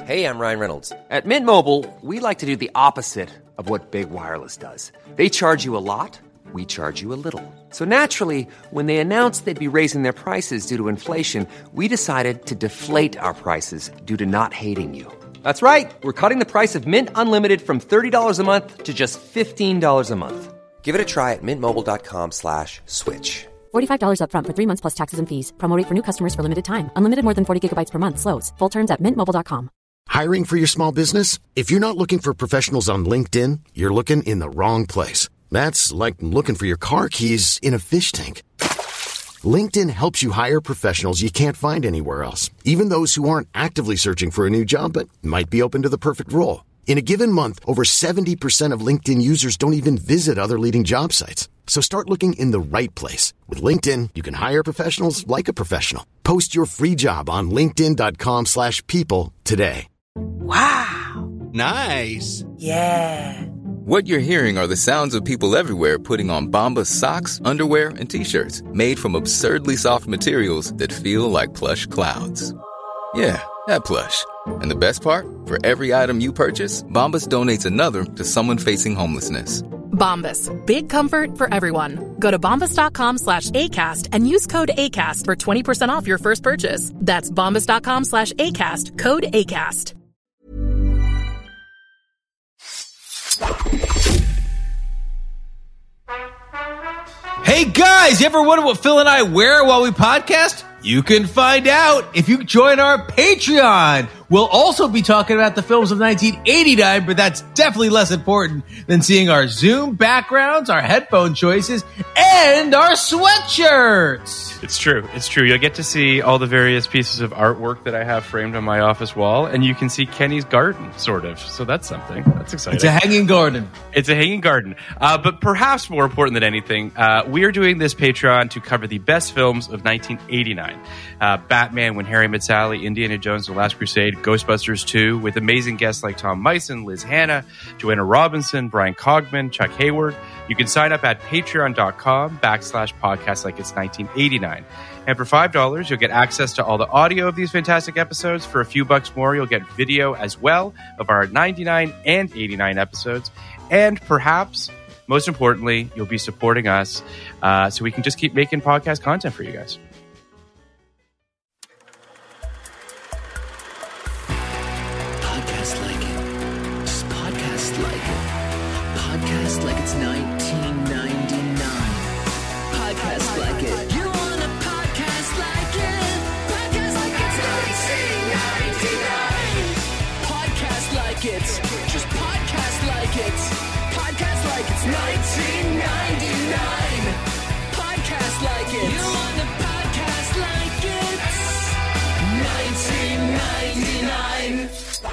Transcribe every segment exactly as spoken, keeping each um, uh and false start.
Hey, I'm Ryan Reynolds. At Mint Mobile, we like to do the opposite of what Big Wireless does. They charge you a lot, we charge you a little. So naturally, when they announced they'd be raising their prices due to inflation, we decided to deflate our prices due to not hating you. That's right. We're cutting the price of Mint Unlimited from thirty dollars a month to just fifteen dollars a month. Give it a try at mintmobile.com slash switch. forty-five dollars up front for three months plus taxes and fees. Promo rate for new customers for limited time. Unlimited more than forty gigabytes per month slows. Full terms at mint mobile dot com. Hiring for your small business? If you're not looking for professionals on LinkedIn, you're looking in the wrong place. That's like looking for your car keys in a fish tank. LinkedIn helps you hire professionals you can't find anywhere else, even those who aren't actively searching for a new job but might be open to the perfect role. In a given month, over seventy percent of LinkedIn users don't even visit other leading job sites. So start looking in the right place. With LinkedIn, you can hire professionals like a professional. Post your free job on linkedin.com slash people today. Wow. Nice. Yeah. What you're hearing are the sounds of people everywhere putting on Bombas socks, underwear, and T-shirts made from absurdly soft materials that feel like plush clouds. Yeah, that plush. And the best part? For every item you purchase, Bombas donates another to someone facing homelessness. Bombas. Big comfort for everyone. Go to bombas.com slash ACAST and use code ACAST for twenty percent off your first purchase. That's bombas.com slash ACAST. Code ACAST. Hey guys, you ever wonder what Phil and I wear while we podcast? You can find out if you join our Patreon. We'll also be talking about the films of nineteen eighty-nine, but that's definitely less important than seeing our Zoom backgrounds, our headphone choices, and our sweatshirts. It's true. It's true. You'll get to see all the various pieces of artwork that I have framed on my office wall, and you can see Kenny's garden, sort of. So that's something. That's exciting. It's a hanging garden. It's a hanging garden. Uh, but perhaps more important than anything, uh, we are doing this Patreon to cover the best films of nineteen eighty-nine. Uh, Batman, When Harry Met Sally, Indiana Jones, The Last Crusade, Ghostbusters two, with amazing guests like Tom Meissen, Liz Hanna, Joanna Robinson, Brian Cogman, Chuck Hayward. You can sign up at patreon.com backslash podcast like it's nineteen eighty-nine. And for five dollars, you'll get access to all the audio of these fantastic episodes. For a few bucks more, you'll get video as well of our ninety-nine and eighty-nine episodes. And perhaps, most importantly, you'll be supporting us uh, so we can just keep making podcast content for you guys. Podcast like it. Just podcast like it. Podcast like it's nineteen ninety-nine. Podcast like it. You want a podcast like it? Podcast like it's nineteen ninety-nine. Podcast like it. Just podcast like it. Podcast like it's nineteen ninety-nine. Podcast like it. You want a podcast like it? nineteen ninety-nine.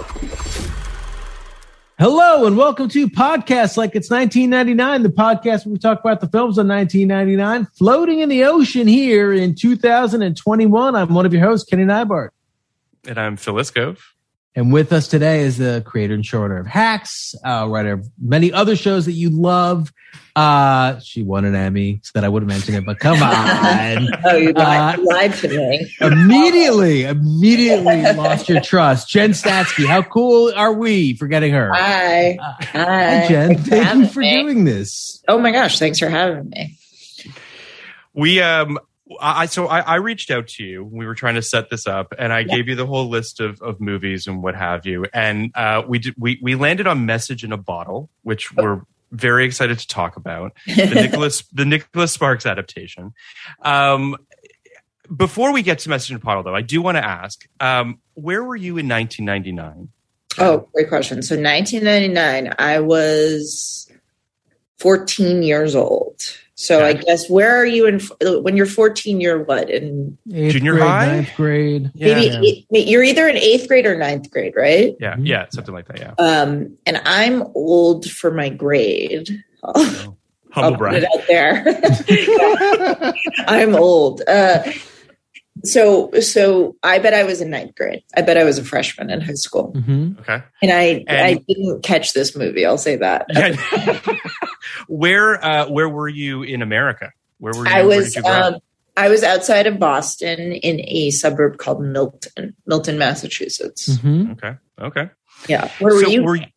Hello and welcome to Podcast Like It's nineteen ninety-nine, the podcast where we talk about the films of nineteen ninety-nine, floating in the ocean here in two thousand twenty-one. I'm one of your hosts, Kenny Nybart. And I'm Phil Iskov. And with us today is the creator and showrunner of Hacks, uh, writer of many other shows that you love. Uh, she won an Emmy, so that I would have mentioned it, but come on. Oh, you lied, uh, you lied to me. Immediately, immediately lost your trust. Jen Statsky, how cool are we for getting her? Hi. Uh, Hi. Hi, Jen. Thanks Thank you for me. doing this. Oh my gosh, thanks for having me. We, um, I, so I, I reached out to you. We were trying to set this up, and I yeah. gave you the whole list of, of movies and what have you. And uh, we did, we we landed on Message in a Bottle, which oh. we're very excited to talk about. The Nicholas the Nicholas Sparks adaptation. Um, before we get to Message in a Bottle, though, I do want to ask, um, where were you in nineteen ninety-nine? Oh, great question. So nineteen ninety-nine, I was fourteen years old. So I guess where are you in when you're fourteen? You're what in eighth junior grade, high, ninth grade? Maybe yeah. eight, you're either in eighth grade or ninth grade, right? Yeah, yeah, something like that. Yeah. Um, and I'm old for my grade. Oh, humble brag. Put it out there. I'm old. Uh, so so I bet I was in ninth grade. I bet I was a freshman in high school. Mm-hmm. Okay. And I and, I didn't catch this movie. I'll say that. Yeah. Where uh, where were you in America? Where were you? I was you um, I was outside of Boston in a suburb called Milton, Milton, Massachusetts. Mm-hmm. Okay. Okay. Yeah. Where were So you? were you-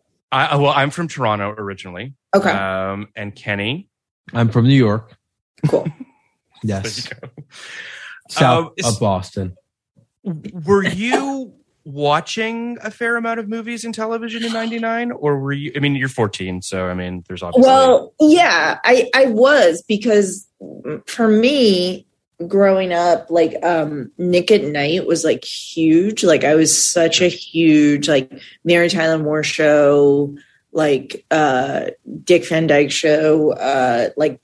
I, well, I'm from Toronto originally. Okay. Um, and Kenny. I'm from New York. Cool. Yes. There you go. South Um, of Boston. Were you watching a fair amount of movies and television in ninety-nine, or were you? I mean, you're fourteen, so I mean, there's obviously. Well, yeah, I, I was, because for me, growing up, like um, Nick at Night was like huge. Like I was such a huge like Mary Tyler Moore show, like uh, Dick Van Dyke show, uh, like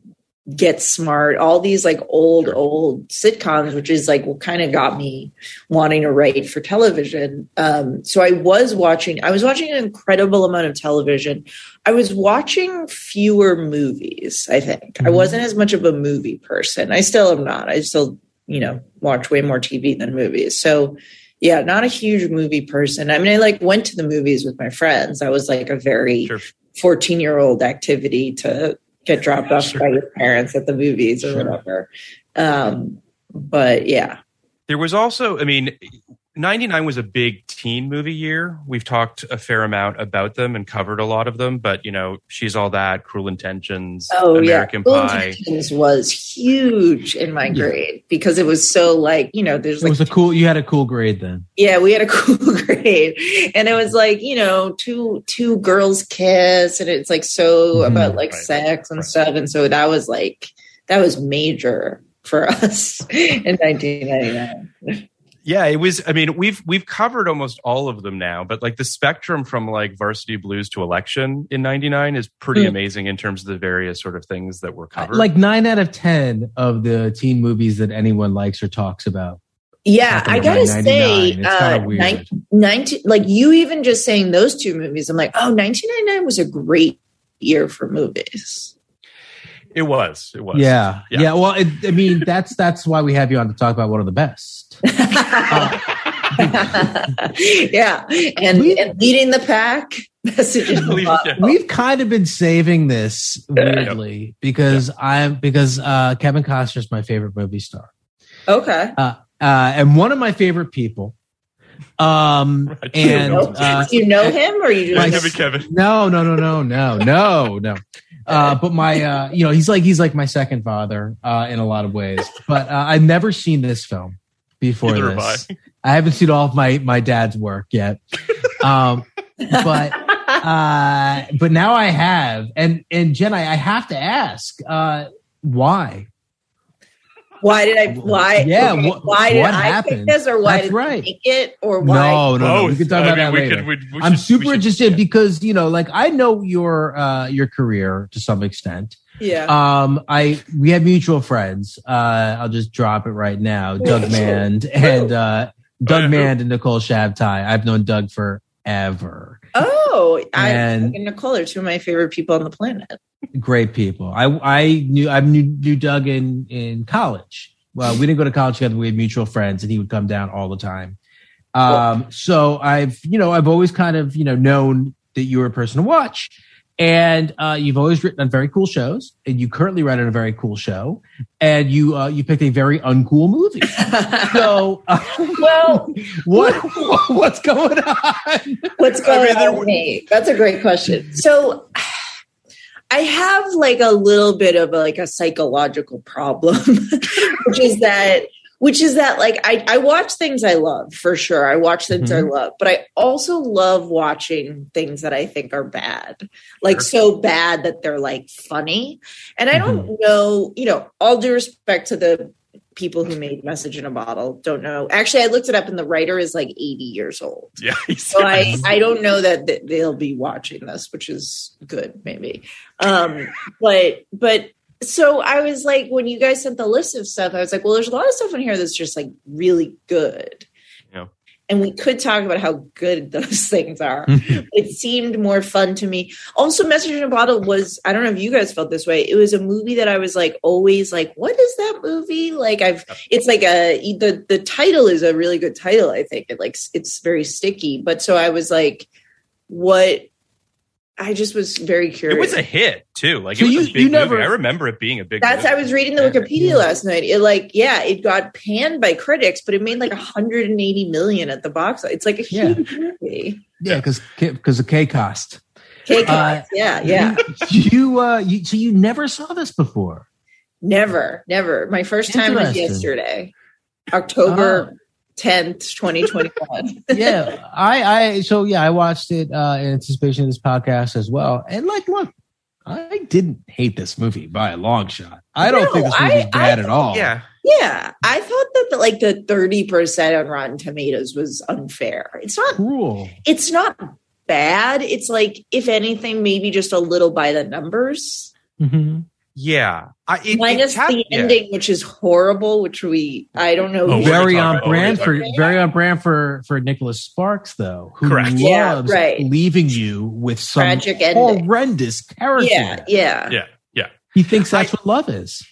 Get Smart, all these like old, old sitcoms, which is like what kind of got me wanting to write for television. Um, so I was watching, I was watching an incredible amount of television. I was watching fewer movies, I think. Mm-hmm. I wasn't as much of a movie person. I still am not. I still, you know, watch way more T V than movies. So yeah, not a huge movie person. I mean, I like went to the movies with my friends. That was like a very fourteen year old activity to get dropped off sure. by your parents at the movies or sure. whatever. Um, but yeah. There was also, I mean, ninety-nine was a big teen movie year. We've talked a fair amount about them and covered a lot of them, but you know, She's All That, Cruel Intentions, oh, American yeah. Cruel Pie. Intentions was huge in my grade yeah. because it was so like, you know, there's it like. was a cool, you had a cool grade then. Yeah, we had a cool grade. And it was like, you know, two, two girls kiss and it's like so mm-hmm. about like right. sex and right. stuff. And so that was like, that was major for us in nineteen ninety-nine. Yeah, it was. I mean, we've we've covered almost all of them now, but like the spectrum from like Varsity Blues to Election in ninety-nine is pretty mm. amazing in terms of the various sort of things that were covered. Like nine out of ten of the teen movies that anyone likes or talks about. Yeah, I gotta say, it's uh, kind of weird. nineteen, like you even just saying those two movies, I'm like, oh, nineteen ninety-nine was a great year for movies. It was. It was. Yeah. Yeah. yeah well, it, I mean, that's that's why we have you on to talk about one of the best. uh, yeah, and, and leading the pack. Messages. We've kind of been saving this weirdly yeah. because yeah. I'm because uh, Kevin Costner is my favorite movie star. Okay. Uh, uh, and one of my favorite people. Um, do and you know, uh, do you know him or you just Kevin? Kevin? No, no, no, no, no, no, no. Uh, but my, uh, you know, he's like he's like my second father uh, in a lot of ways. But uh, I've never seen this film before Neither this. Have I. I haven't seen all of my my dad's work yet. Um, but uh, but now I have, and and Jen, I, I have to ask, uh, why? Why did I? Why? Yeah. Okay, What, why did what I happened? pick this, or why That's did right. I pick it, or why? No, no, no. We can talk I about mean, that we later. could, we, we I'm should, super should, interested yeah. because you know, like I know your uh, your career to some extent. Yeah. Um. I we have mutual friends. Uh. I'll just drop it right now. Doug Mand and uh, Doug Mand and Nicole Shabtai. I've known Doug forever. Oh, I and and Nicole are two of my favorite people on the planet. Great people. I I knew I knew, knew Doug in in college. Well, we didn't go to college together. We had mutual friends, and he would come down all the time. Um, so I've, you know, I've always kind of, you know, known that you were a person to watch, and uh, you've always written on very cool shows, and you currently write on a very cool show, and you uh, you picked a very uncool movie. So, uh, well, what what's going on? What's going I mean, on with me? That's a great question. So. I have like a little bit of a, like a psychological problem, which is that, which is that like I, I watch things I love for sure. I watch things mm-hmm. I love, but I also love watching things that I think are bad, like sure. so bad that they're like funny. And I don't mm-hmm. know, you know, all due respect to the people who made Message in a Bottle, don't know. Actually, I looked it up and the writer is like eighty years old. Yeah. So I, I don't know that th- they'll be watching this, which is good, maybe. Um, but, but so I was like, when you guys sent the list of stuff, I was like, well, there's a lot of stuff in here that's just like really good. Yeah. And we could talk about how good those things are. It seemed more fun to me. Also, Message in a Bottle was, I don't know if you guys felt this way. It was a movie that I was like, always like, what is that movie? Like I've, it's like a, the, the title is a really good title. I think it like, it's very sticky. But so I was like, what, I just was very curious. It was a hit too. Like So it was you- a big you never- movie. I remember it being a big. That's movie. I was reading the Wikipedia last night. It like, yeah, it got panned by critics, but it made like one hundred eighty million at the box. It's like a Yeah. huge movie. Yeah, because because of K cost. K Uh, yeah, yeah. You uh, you so you never saw this before. Never, never. My first time was Interesting. yesterday, October tenth, twenty twenty-one. Yeah, I, I, so yeah, I watched it uh, in anticipation of this podcast as well. And like, look, I didn't hate this movie by a long shot. I don't No, think this movie is I- bad I at all. Yeah. Yeah, I thought that the, like the thirty percent on Rotten Tomatoes was unfair. It's not. Cool. It's not bad. It's like, if anything, maybe just a little by the numbers. Mm-hmm. Yeah. I, it, Minus it tapped- the yeah. ending, which is horrible. Which we, I don't know. Oh, who- we're Very gonna on talk about- brand we're for gonna very on brand for for Nicholas Sparks, though, who Correct. loves Yeah, right. leaving you with some Tragic ending. horrendous character. Yeah, yeah, Yeah. Yeah. He thinks that's what love is.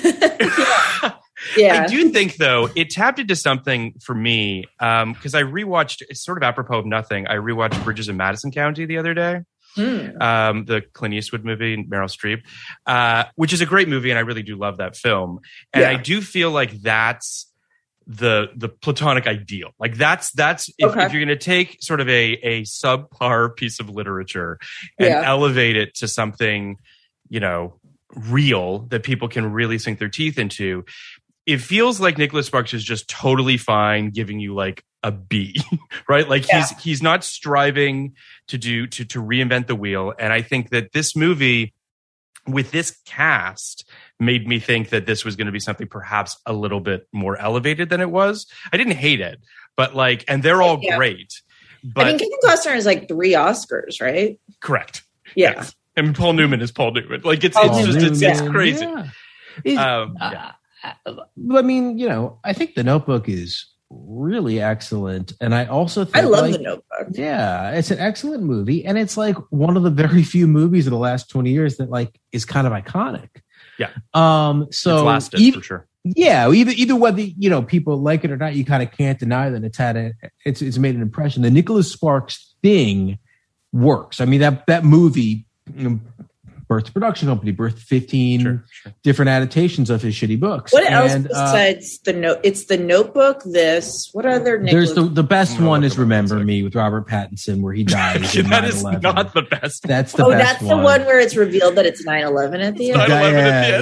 yeah. I do think, though, it tapped into something for me because I rewatched. It's sort of apropos of nothing. I rewatched Bridges in Madison County the other day. Hmm. Um, the Clint Eastwood movie, Meryl Streep, uh, which is a great movie, and I really do love that film. And Yeah. I do feel like that's the the platonic ideal. Like that's that's if, Okay. if you're going to take sort of a a subpar piece of literature and Yeah. elevate it to something, you know, real that people can really sink their teeth into. It feels like Nicholas Sparks is just totally fine giving you like a B, right? Like Yeah. he's he's not striving to do to to reinvent the wheel. And I think that this movie with this cast made me think that this was going to be something perhaps a little bit more elevated than it was. I didn't hate it, but like, and they're all Yeah. great. But I mean, Kevin Costner has like three Oscars, right? correct. Yeah. Yes. And Paul Newman is Paul Newman. Like it's Paul it's just it's, it's Newman, crazy. yeah. It- Um, uh, yeah. I mean, you know, I think The Notebook is really excellent, and I also think I love like, The Notebook. Yeah, it's an excellent movie, and it's like one of the very few movies of the last twenty years that like is kind of iconic. Yeah. Um. So it's lasted even, for sure. yeah, either either whether you know people like it or not, you kind of can't deny that it's had a it's it's made an impression. The Nicholas Sparks thing works. I mean that that movie. You know, birthed a production company, birthed fifteen Sure, sure. different adaptations of his shitty books. What else And, uh, besides the note? It's the Notebook. This. What other? there's Nicholas- the, the best I'm gonna one look is it up one Remember sec. Me with Robert Pattinson, where he dies. in That is nine eleven. not the best. That's the oh, best that's the one where it's revealed that it's nine eleven at the end. nine eleven at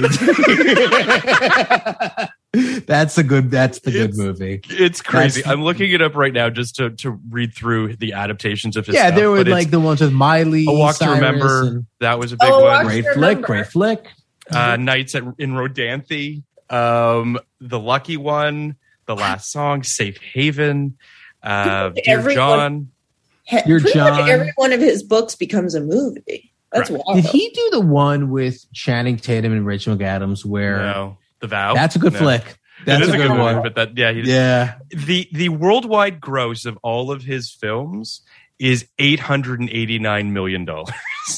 the end. That's a good. That's the good It's- movie. It's crazy. That's- I'm looking it up right now just to to read through the adaptations of his Yeah, stuff, there were but it's like the ones with Miley. A Walk to Cyrus, Remember. and- That was a big Oh, one. Walk Great to flick. Remember. Great flick. Uh, Nights at, in Rodanthe. Um, the Lucky One. The Last Song. Safe Haven. Uh, Dear Everyone- John. He- Dear Pretty John. much every one of his books becomes a movie. That's Right. wild. Did he do the one with Channing Tatum and Rachel McAdams? Where No. The Vow. that's a good No. flick. It That's is a good, movie, one. but that yeah, he, Yeah. the the worldwide gross of all of his films is eight hundred eighty-nine million dollars.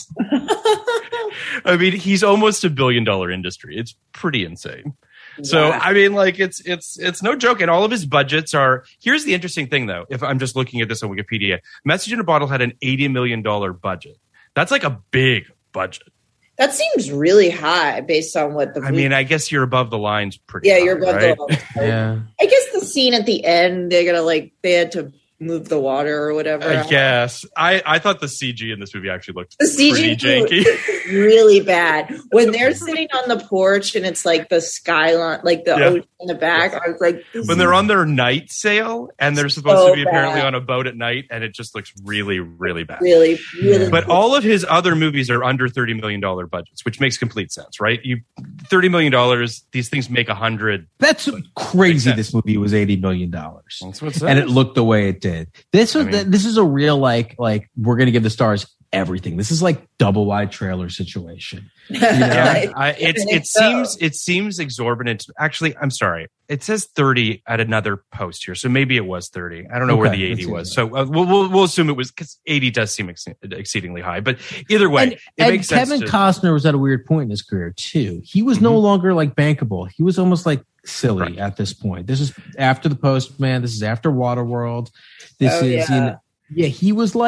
I mean, he's almost a billion dollar industry. It's pretty insane. So Wow. I mean, like it's it's it's no joke. And all of his budgets are. Here's the interesting thing, though. If I'm just looking at this on Wikipedia, Message in a Bottle had an eighty million dollar budget. That's like a big budget. That seems really high based on what the. I mean, I guess you're above the lines pretty. yeah, high, you're above right? the. Yeah. I guess the scene at the end, they're gonna like they had to move the water or whatever. I guess I, I thought the C G in this movie actually looked The C pretty G janky. is really bad. When they're sitting on the porch and it's like the skyline, like the Yeah. ocean in the back, I was like, this When is- they're on their night sail and they're supposed So to be apparently bad. on a boat at night, and it just looks really, really bad. really, really. But all of his other movies are under thirty million dollars budgets, which makes complete sense, right? You thirty million dollars, these things make a hundred. That's crazy. sense. This movie was eighty million dollars. That's what's And it looked the way it did. This was I mean- this is a real like like we're gonna give the stars everything. This is like double wide trailer situation. Yeah, I, it's, think it so. seems it seems exorbitant. Actually, I'm sorry. It says thirty at another post here, so maybe it was thirty. I don't know where Okay, the eighty that's was. easy. So uh, we'll, we'll we'll assume it was because eighty does seem ex- exceedingly high. But either way, And, it and makes Kevin sense. To, Costner was at a weird point in his career too. He was no Mhm. longer like bankable. He was almost like silly Right. at this point. This is after The Postman. This is after Waterworld. This Oh, is yeah. you know, yeah. He was like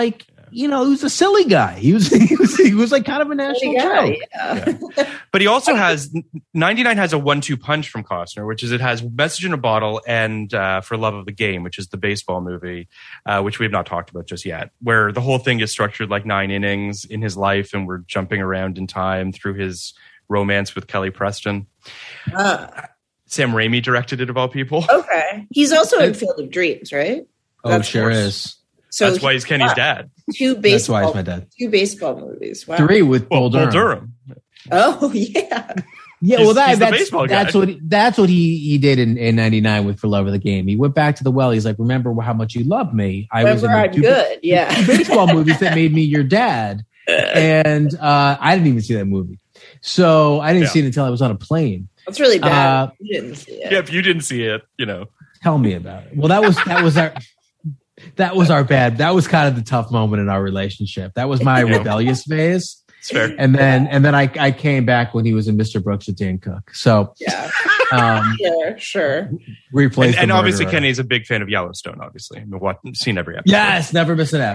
you know, he was a silly guy. He was, he was, he was like kind of a national joke. Yeah. Yeah. But he also has ninety-nine has a one-two punch from Costner, which is it has Message in a Bottle and uh, For Love of the Game, which is the baseball movie, uh, which we have not talked about just yet, where the whole thing is structured like nine innings in his life, and we're jumping around in time through his romance with Kelly Preston. Uh, Sam Raimi directed it, of all people. Okay. He's also in Field of Dreams, right? Oh, That's sure is. So That's why he's Kenny's wow. dad. Two baseball. That's why he's my dad. Two baseball movies. Wow. Three with Well, Bull Durham. Bull Durham. Oh yeah. Yeah, He's- well, that, he's the that's baseball that's guy. what he, that's what he he did in, in ninety-nine with For Love of the Game. He went back to the well. He's like, remember how much you loved me. I was Remember, in I'm the two, good. Yeah. two baseball movies that made me your dad, and uh, I didn't even see that movie. So I didn't Yeah. see it until I was on a plane. That's really bad. Uh, You didn't see it. Yeah, if you didn't see it, you know. Tell me about it. Well, that was that was our that was our bad. That was kind of the tough moment in our relationship. That was my Yeah. rebellious phase. It's fair. And then and then I, I came back when he was in Mister Brooks with Dan Cook. So Yeah. um, Sure. Sure. replaced And, and the obviously, murderer. Kenny's a big fan of Yellowstone, obviously. I've watched, seen every episode. Yes, never miss an app.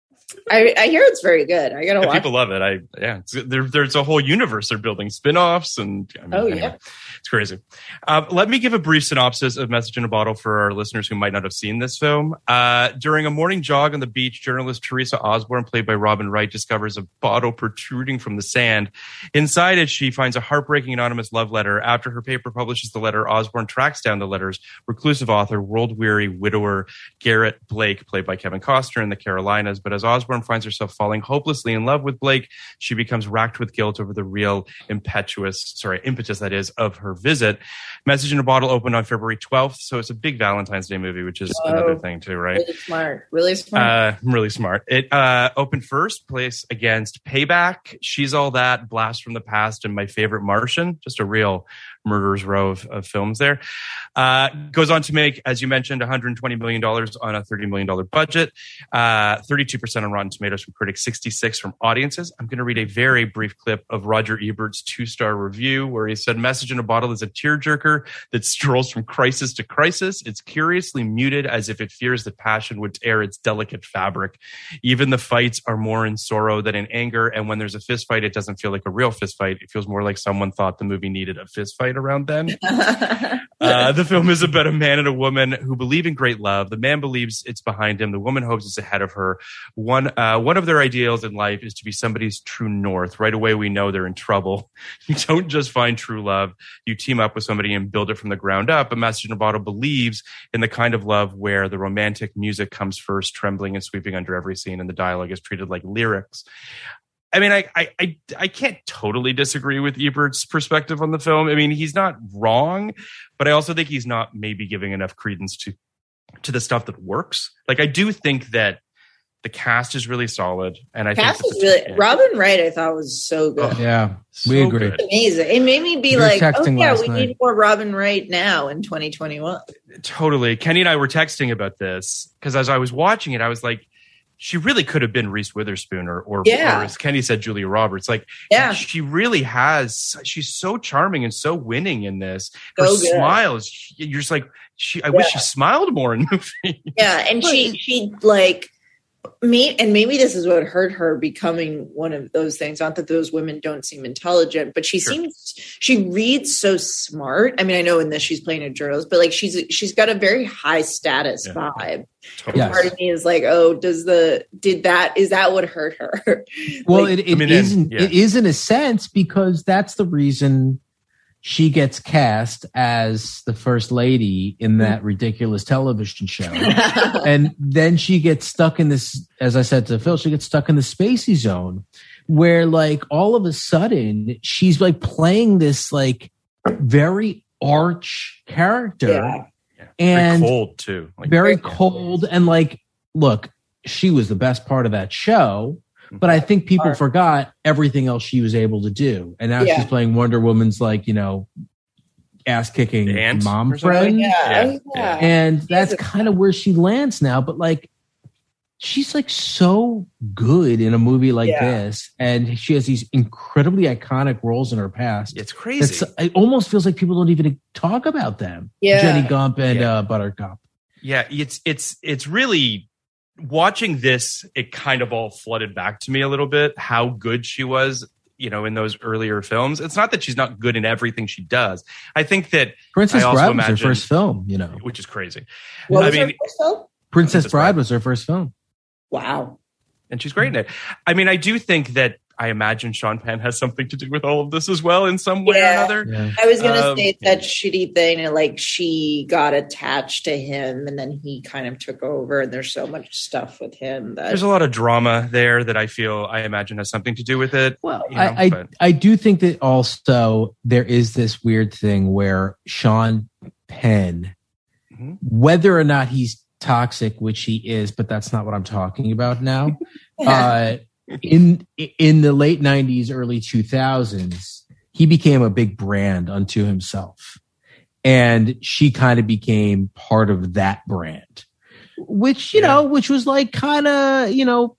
I, I hear it's very good. I gotta Yeah, watch. people love it. I yeah, it's, there, there's a whole universe they're building, spin-offs, and I mean, Oh, anyway, yeah. it's crazy. Uh, let me give a brief synopsis of Message in a Bottle for our listeners who might not have seen this film. Uh, during a morning jog on the beach, journalist Teresa Osborne, played by Robin Wright, discovers a bottle protruding from the sand. Inside it, she finds a heartbreaking anonymous love letter. After her paper publishes the letter, Osborne tracks down the letter's reclusive author, world-weary widower Garrett Blake, played by Kevin Costner in The Carolinas. But as Osborne finds herself falling hopelessly in love with Blake, she becomes racked with guilt over the real impetuous, sorry, impetus that is of her visit. Message in a Bottle opened on February twelfth, so it's a big Valentine's Day movie, which is Oh. another thing too, right? Really smart. Really smart. Uh, really smart. It uh, opened first place against Payback, She's All That, Blast from the Past, and my favorite, Martian. Just a real murderer's row of, of films there. Uh, goes on to make, as you mentioned, one hundred twenty million dollars on a thirty million dollars budget, uh, thirty-two percent on Rotten Tomatoes from critics, sixty-six from audiences. I'm going to read a very brief clip of Roger Ebert's two-star review where he said, Message in a Bottle is a tearjerker that strolls from crisis to crisis. It's curiously muted as if it fears that passion would tear its delicate fabric. Even the fights are more in sorrow than in anger, and when there's a fist fight, it doesn't feel like a real fist fight. It feels more like someone thought the movie needed a fist fight around then. Uh, the film is about a man and a woman who believe in great love. The man believes it's behind him. The woman hopes it's ahead of her. One uh, one of their ideals in life is to be somebody's true north. Right away, we know they're in trouble. You don't just find true love. You team up with somebody and build it from the ground up. A Message in a Bottle believes in the kind of love where the romantic music comes first, trembling and sweeping under every scene, and the dialogue is treated like lyrics. I mean, I, I I I can't totally disagree with Ebert's perspective on the film. I mean, he's not wrong, but I also think he's not maybe giving enough credence to to the stuff that works. Like, I do think that the cast is really solid, and I Cast think is the, really yeah. Robin Wright. I thought was so good. Oh, Yeah, so we agree. good. Amazing. It made me be We were like, oh texting yeah, last we night. need more Robin Wright now in twenty twenty-one. Totally. Kenny and I were texting about this because as I was watching it, I was like, she really could have been Reese Witherspoon or, or, Yeah. or as Kenny said, Julia Roberts. Like, Yeah. she really has. She's so charming and so winning in this. Her So good. smiles, you're just like, she. I wish Yeah. she smiled more in the movie. Yeah, and she she like me, and maybe this is what hurt her becoming one of those things. Not that those women don't seem intelligent, but she Sure. seems she reads so smart. I mean, I know in this she's playing a journalist, but like she's she's got a very high status Yeah. vibe. Totally. Yes. Part of me is like, oh, does the did that is that what hurt her? Well, Like, it, it I mean, then, isn't. yeah. It is in a sense because that's the reason she gets cast as the first lady in that ridiculous television show, and then she gets stuck in this. As I said to Phil, she gets stuck in the Spacey zone, where like all of a sudden she's like playing this like very arch character, Yeah. and very cold too. Like, very Yeah. cold and like look, she was the best part of that show, but I think people Art. forgot everything else she was able to do, and now Yeah. she's playing Wonder Woman's like, you know, ass kicking The aunt mom or something? friend, yeah, Yeah. yeah. and that's a- kind of where she lands now. But like, she's like so good in a movie like Yeah. this, and she has these incredibly iconic roles in her past. it's crazy. It's, it almost feels like people don't even talk about them. Yeah. Jenny Gump and Yeah. uh, Buttercup. Yeah, it's it's it's really watching this, it kind of all flooded back to me a little bit, how good she was, you know, in those earlier films. It's not that she's not good in everything she does. I think that Princess I also Bride imagine, was her first film, you know. which is crazy. What I was mean, her first film? Princess, Princess Bride Bride. was her first film. Wow. and she's great in it. I mean, I do think that I imagine Sean Penn has something to do with all of this as well in some way Yeah. or another. Yeah. I was gonna Um, say it's that shitty thing, and like she got attached to him, and then he kind of took over. And there's so much stuff with him that There's a lot of drama there that I feel I imagine has something to do with it. Well, you know, I, I but- I do think that also there is this weird thing where Sean Penn, Mhm. whether or not he's toxic, which he is, but that's not what I'm talking about now. uh, in in the late nineties, early two thousands, he became a big brand unto himself, and she kind of became part of that brand, which you Yeah. know, which was like kind of you know,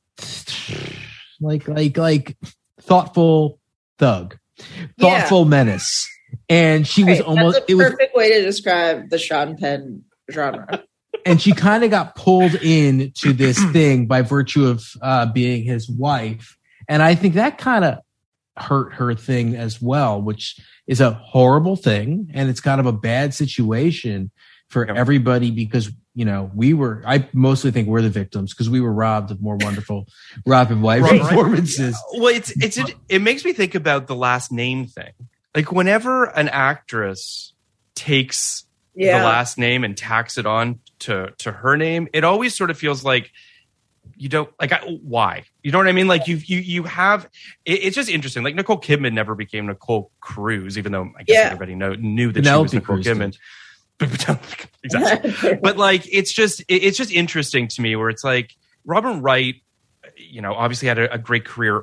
like like like thoughtful thug, Yeah. thoughtful menace, and she was Right, almost that's a it was perfect way to describe the Sean Penn genre. and she kind of got pulled into this thing by virtue of uh, being his wife. And I think that kind of hurt her thing as well, which is a horrible thing. And it's kind of a bad situation for Yep. everybody because, you know, we were, I mostly think we're the victims because we were robbed of more wonderful Robin White Right. performances. Well, it's it's it, it makes me think about the last name thing. Like whenever an actress takes Yeah. the last name and tacks it on to to her name, it always sort of feels like you don't like I, why you know what I mean. Like you you you have it, it's just interesting. Like Nicole Kidman never became Nicole Cruz, even though I guess Yeah. everybody know, knew that Penelope she was Nicole Cruz Kidman. Exactly. But like it's just it, it's just interesting to me where it's like Robin Wright, you know, obviously had a, a great career.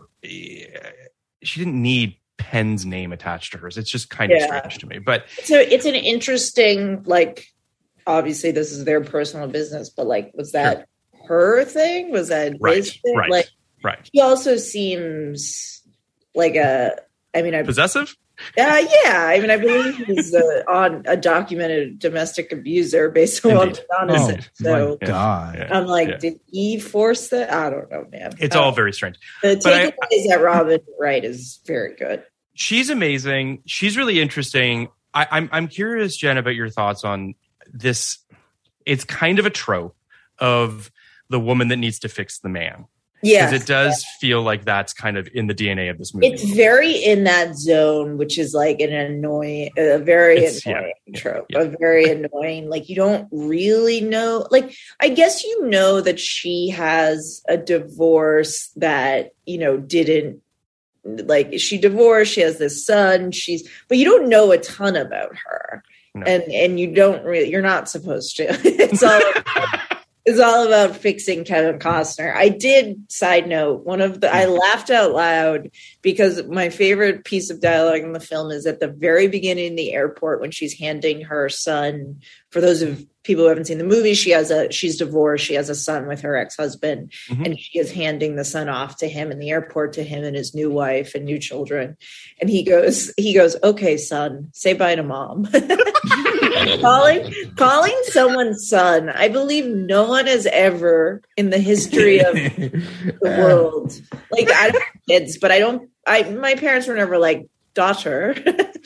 She didn't need Penn's name attached to hers. It's just kind of Yeah. strange to me. But So it's an interesting, like, obviously this is their personal business, but like, was that her thing? Was that right, his thing? right, Like, right. he also seems like a, I mean, I, uh, Possessive? yeah, I mean, I believe he's a, on a documented domestic abuser based on what Indeed. Donna Oh, said. So my God. Yeah. I'm like, Yeah. did he force that? I don't know, man. It's Uh, all very strange. the but I- takeaway is that Robin Wright is very good. She's amazing. She's really interesting. I, I'm I'm curious, Jen, about your thoughts on this. It's kind of a trope of the woman that needs to fix the man. Yeah, Because it does feel like that's kind of in the D N A of this movie. it's very in that zone, which is like an annoying, a very It's- yeah, annoying yeah, trope, yeah. a very annoying. Like you don't really know. Like I guess you know that she has a divorce that you know didn't. Like she divorced, she has this son. She's, but you don't know a ton about her, No. and and you don't really. You're not supposed to. It's all. It's all about fixing Kevin Costner. I did, side note, one of the, I laughed out loud because my favorite piece of dialogue in the film is at the very beginning in the airport when she's handing her son, for those of people who haven't seen the movie, she has a, she's divorced. She has a son with her ex-husband Mhm. and she is handing the son off to him in the airport, to him and his new wife and new children. And he goes, he goes, okay, son, say bye to mom. calling calling someone's son, I believe no one has ever in the history of the world, like I don't have kids, but I don't I my parents were never like daughter.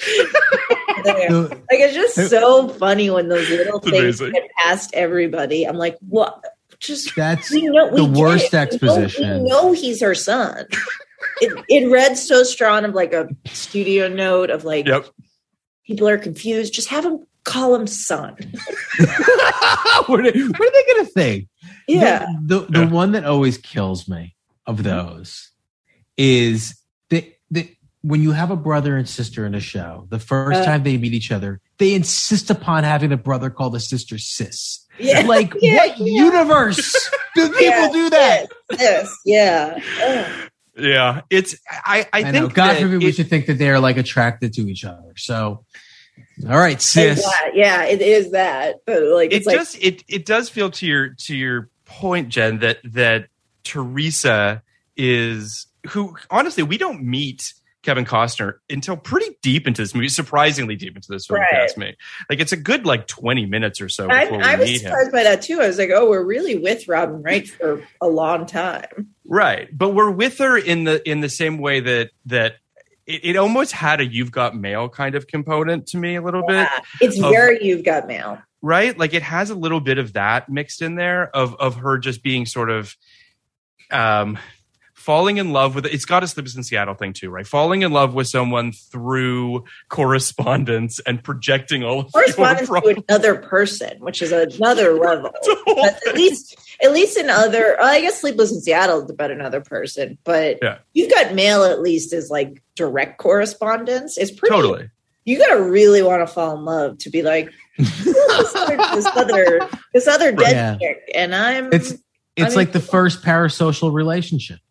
Like it's just so funny when those little It's things amazing. get past everybody. I'm like, what? Just That's we know we the get worst it. We know- exposition. We know he's her son. It, it read so strong of like a studio note of like Yep. people are confused. Just have him call him son. what, are, what are they going to think? Yeah. The, the, the Yeah. one that always kills me of those is that, that when you have a brother and sister in a show, the first Uh, time they meet each other, they insist upon having the brother call the sister sis. Yeah. Like, Yeah, what yeah. universe do people Yeah, do that? Yes. yes, Yeah. Ugh. Yeah. It's I, I, I, think know. God that forbid we it- should think that they are like attracted to each other. So, all right, sis. Yeah, yeah, it is that. But like it it's like just it it does feel to your to your point, Jen, that that Teresa is who honestly we don't meet Kevin Costner until pretty deep into this movie, surprisingly deep into this film, if you ask me. Like, it's a good, like, twenty minutes or so before I, I we was meet surprised him. by that, too. I was like, oh, we're really with Robin Wright for a long time. Right. But we're with her in the in the same way that that it, it almost had a You've Got Mail kind of component to me a little Yeah. bit. It's of- very You've Got Mail. Right? Like, it has a little bit of that mixed in there of of her just being sort of um falling in love with, it's got a Sleepless in Seattle thing too, right? Falling in love with someone through correspondence and projecting all of Correspondence your to problems. another person, which is another level. That's at least, at least in other, well, I guess Sleepless in Seattle is about another person, but Yeah. You've Got Mail at least is like direct correspondence. It's pretty, Totally. you got to really want to fall in love to be like, this other, this other, this other dead Yeah. chick, and I'm, It's it's I mean- like the first parasocial relationship.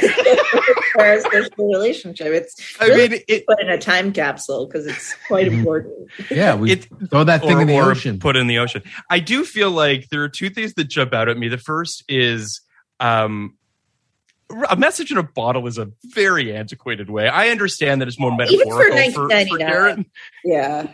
parasocial relationship. It's I really mean, it, put in a time capsule because it's quite important. Yeah, we It- throw that thing or, in the or ocean. put in the ocean. I do feel like there are two things that jump out at me. The first is um, a message in a bottle is a very antiquated way. I understand that it's more Even for metaphorical for, for, nineteen ninety-nine. Garrett. Yeah.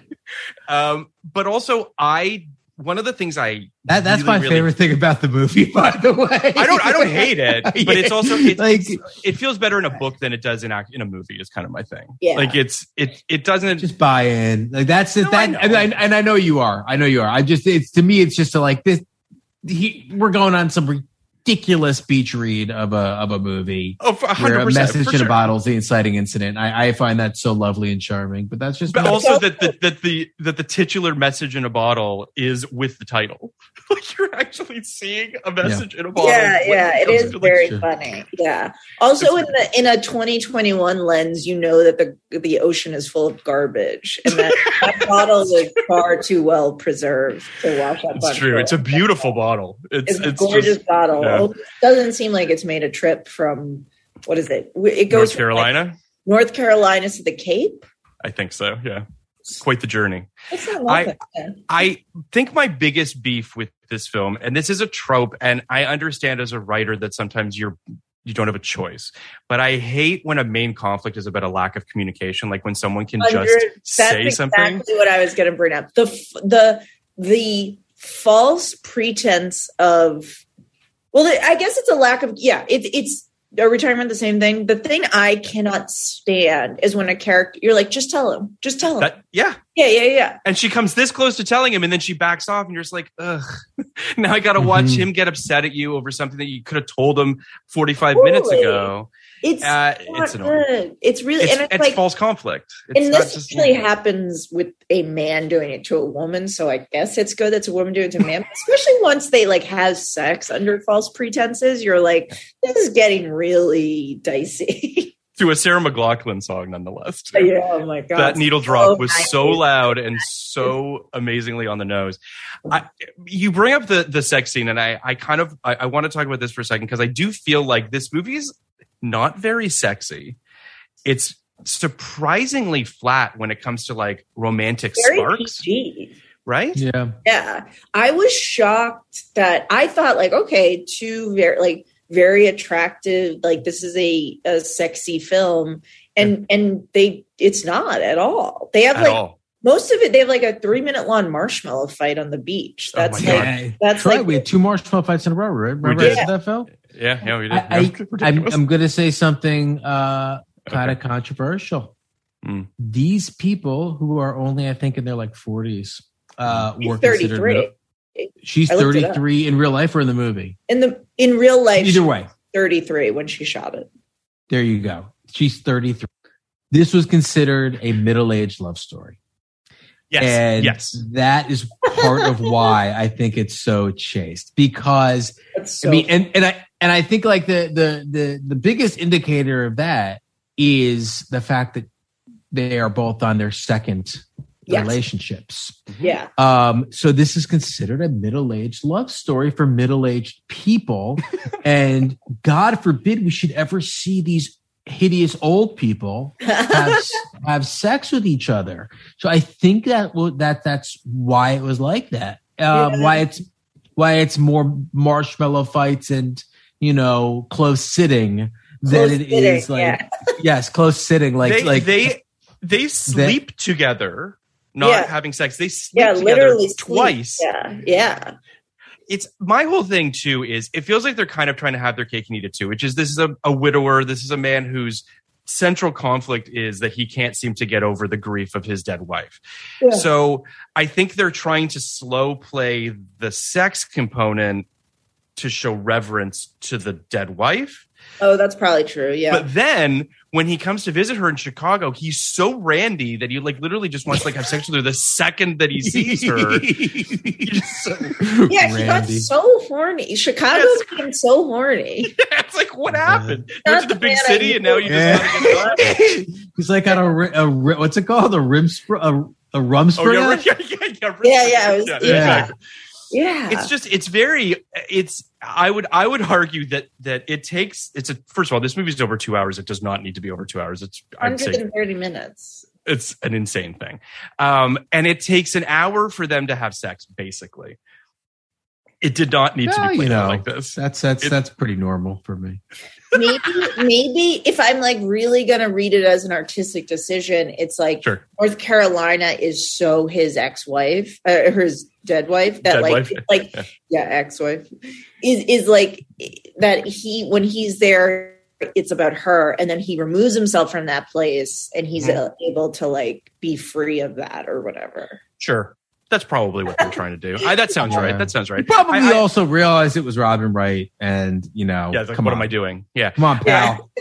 Um, but also, I one of the things I That that's really, my really- favorite thing about the movie, by the way. I don't I don't hate it, but it's also it, like it feels better in a book than it does in act in a movie. Is kind of my thing. Yeah. Like it's it it doesn't just buy in. Like that's it. No, I that know. and, I, and I know you are. I know you are. I just it's to me it's just a, like this. He, we're going on some ridiculous beach read of a of a movie. oh for one Where hundred a percent message for in sure. a bottle is the inciting incident. I, I find that so lovely and charming. But that's just But me. also that the, that the that the titular message in a bottle is with the title. Like you're actually seeing a message in a bottle. Yeah, when yeah, it comes is to the- very Sure. funny. Yeah. Also, in the in a twenty twenty-one lens, you know that the the ocean is full of garbage, and that, that bottle is far too well preserved to wash up. It's on true. shore. It's a beautiful bottle. It's It's a it's gorgeous just, bottle. yeah. It doesn't seem like it's made a trip from what is it? It goes North from, like, Carolina. North Carolina to the Cape. I think so. Yeah, quite the journey. That's not I- nothing. I think my biggest beef with this film, and this is a trope, and I understand as a writer that sometimes you're you don't have a choice, but I hate when a main conflict is about a lack of communication, like when someone can just Hundred- say That's something. exactly what I was going to bring up. The f- the the false pretense of, well, I guess it's a lack of, yeah, it, it's, are we talking about the same thing? The thing I cannot stand is when a character, you're like, just tell him, just tell him. That, yeah. yeah, yeah, yeah. And she comes this close to telling him, and then she backs off, and you're just like, ugh. Now I got to watch Mhm. him get upset at you over something that you could have told him forty-five minutes Totally. ago. It's Uh, not it's annoying. good. It's really, It's, and it's, it's like, false conflict. It's and not this just usually happens with a man doing it to a woman, so I guess it's good that's a woman doing it to a man. Especially once they like have sex under false pretenses, you're like, this is getting really dicey. to a Sarah McLachlan song, nonetheless. too. Yeah, oh my god, That needle drop So was nice. so loud and so amazingly on the nose. I, you bring up the the sex scene, and I I kind of I, I want to talk about this for a second because I do feel like this movie is not very sexy. It's surprisingly flat when it comes to like romantic Very sparks, P G. right? Yeah. Yeah, I was shocked that I thought like, okay, two very like very attractive, like this is a a sexy film, and and they it's not at all. They have At like all. most of it. They have like a three minute long marshmallow fight on the beach. Oh my That's God. like Yeah. that's right. like We had two marshmallow fights in a row, right? Remember did. that Phil? Yeah, yeah, we did. I, I, Yeah, I'm, ridiculous. I'm going to say something uh, kind of Okay. controversial. Mm. These people who are only, I think, in their like forties, uh, He's were considered. thirty-three. middle- She's I looked it up. thirty-three in real life or in the movie. in the in real life. Either way, thirty-three when she shot it. there you go. She's thirty-three. This was considered a middle-aged love story. yes, And yes. that is part of why I think it's so chaste, because That's so I mean, and, and I and I think like the the the the biggest indicator of that is the fact that they are both on their second Yes. relationships. yeah. Um, so this is considered a middle-aged love story for middle-aged people, and God forbid we should ever see these hideous old people have have sex with each other. So I think that will that that's why it was like that. Um, Yeah. Why it's why it's more marshmallow fights and you know close sitting than it sitting, is like yeah. yes, close sitting. Like they, like they they sleep that, together, not Yeah. having sex. They sleep Yeah, together literally sleep. twice. Yeah, yeah. It's my whole thing too is it feels like they're kind of trying to have their cake and eat it too, which is this is a, a widower. This is a man whose central conflict is that he can't seem to get over the grief of his dead wife. Yeah. So I think they're trying to slow play the sex component to show reverence to the dead wife. Oh, that's probably true. Yeah. But then when he comes to visit her in Chicago, he's so randy that he like literally just wants to like have sex with her the second that he sees her. He's so yeah, he got Randy. so horny. Chicago Yes. became so horny. It's like, what happened? You That's went to the the big man I city and now you Yeah. just want to get drunk? he's like on a, ri- a ri- what's it called? A rim spr- a, a rum Oh, springer? yeah, yeah, yeah, yeah. Yeah, yeah, it was- yeah, yeah. exactly. Yeah. It's just, it's very, it's, I would, I would argue that, that it takes, it's a, first of all, this movie's over two hours. It does not need to be over two hours. It's, I'd say one hundred thirty minutes. it's an insane thing. Um, and it takes an hour for them to have sex, basically. It did not need to Well, be played you know, out like this. That's that's It- that's pretty normal for me. Maybe, maybe if I'm like really gonna read it as an artistic decision, it's like Sure. North Carolina is so his ex-wife, uh, his dead wife, that Dead like, wife. it's like yeah, ex-wife is is like that. He when he's there, it's about her, and then he removes himself from that place, and he's Mhm. uh, able to like be free of that or whatever. Sure. That's probably what they're trying to do. I, that sounds right. That sounds right. You probably I- I- also realized it was Robin Wright, and you know, Yeah, it's like, come what on, am I doing? Yeah. Come on, pal,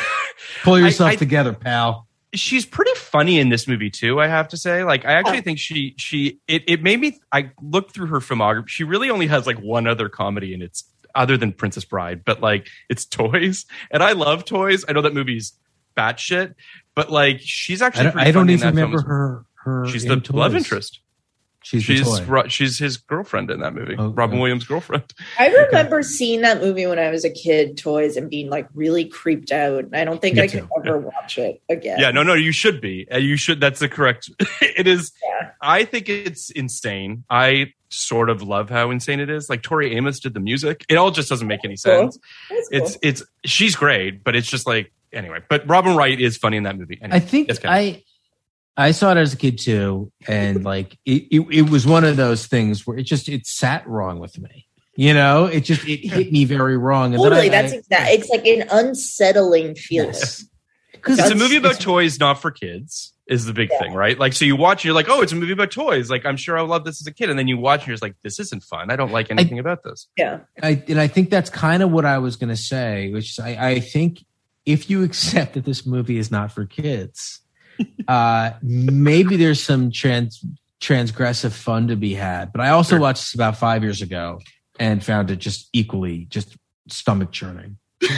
pull yourself I- I- together, pal. She's pretty funny in this movie too, I have to say. Like, I actually think she she it, it made me. I looked through her filmography. She really only has like one other comedy, and it's other than Princess Bride, but like it's Toys, and I love Toys. I know that movie's batshit, but like she's I actually. don't, pretty I don't funny in even that film remember as well. her. Her She's in the love Toys. interest. She's She's the toy. Ro- she's his girlfriend in that movie. Oh, Robin okay. Williams' girlfriend. I remember seeing that movie when I was a kid, Toys, and being like really creeped out. I don't think Me I too. could ever watch it again. Yeah, no, no, you should be. Uh, You should. That's the correct. It is. Yeah. I think it's insane. I sort of love how insane it is. Like Tori Amos did the music. It all just doesn't make any Cool. sense. That's cool. It's it's she's great, but it's just like anyway. But Robin Wright is funny in that movie. Anyway, I think yes, Kevin. I I saw it as a kid too, and like it, it, it was one of those things where it just it sat wrong with me. You know, it just it hit me very wrong. And Totally, then I, that's exact. It's like an unsettling feeling. because it's a movie about toys, not for kids. Is the big Yeah. thing, right? Like, so you watch, and you're like, oh, it's a movie about toys. Like, I'm sure I love this as a kid, and then you watch, and you're just like, this isn't fun. I don't like anything about this. Yeah. I, and I think that's kind of what I was going to say, which is I, I think if you accept that this movie is not for kids, uh, maybe there's some trans transgressive fun to be had. But I also Sure. watched this about five years ago and found it just equally just stomach churning.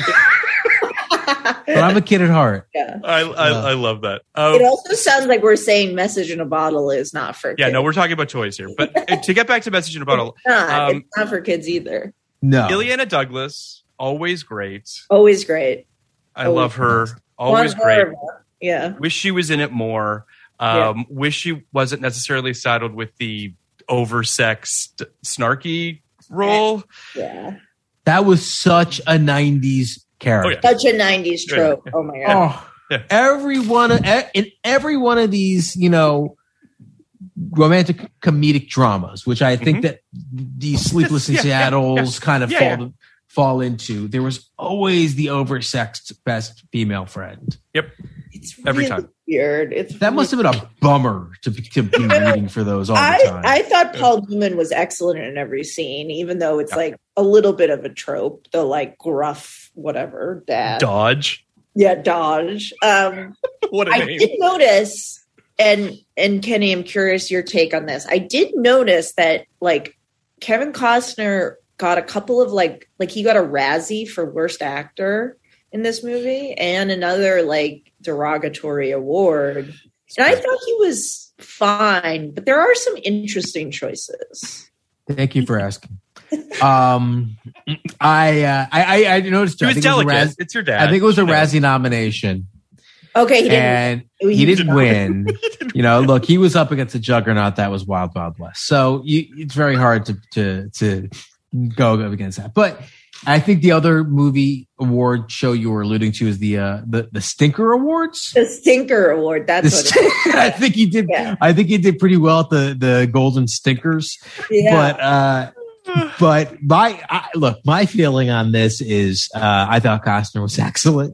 But I'm a kid at heart. Yeah. I I, Yeah. I love that. Um, It also sounds like we're saying message in a bottle is not for yeah, kids. no, we're talking about toys here. But uh, to get back to Message in a Bottle, It's not. um, It's not for kids either. No, Ileana Douglas, always great. Always great. I Always love her. Always One great. horrible. Yeah. Wish she was in it more. Um, Wish she wasn't necessarily saddled with the oversexed, snarky role. Yeah. that was such a nineties character. Oh, yeah. Such a nineties trope. Oh my God. Oh, Yeah. every one of e- in every one of these, you know, romantic comedic dramas, which I think Mhm. that these Sleepless in Yeah, yeah, Seattle's kind of Yeah, fall fall into. There was always the oversexed best female friend. Yep. It's Every really time. weird. It's That must have been a bummer to be, to be rooting for those all the I, time. I thought Paul Newman was excellent in every scene, even though it's Yeah. like a little bit of a trope, the like gruff, whatever, dad. Dodge. Yeah, Dodge. Um, What a I name. did notice, and and Kenny, I'm curious your take on this. I did notice that like Kevin Costner got a couple of like like he got a Razzie for worst actor in this movie and another like derogatory award. And I thought he was fine, but there are some interesting choices. Thank you for asking. Um, I, uh, I I I noticed. He I was think it was a delicate. Raz- It's your dad. I think it was a You know. Razzie nomination. Okay, he didn't. and he he didn't didn't win. You know, look, he was up against a juggernaut that was Wild Wild West. So you, it's very hard to to to go up against that. But I think the other movie award show you were alluding to is the uh, the the Stinker Awards. The Stinker Award. That's The what it is. I think he did. Yeah. I think he did pretty well at the the Golden Stinkers. Yeah. But uh, but my I, look, my feeling on this is uh, I thought Costner was excellent.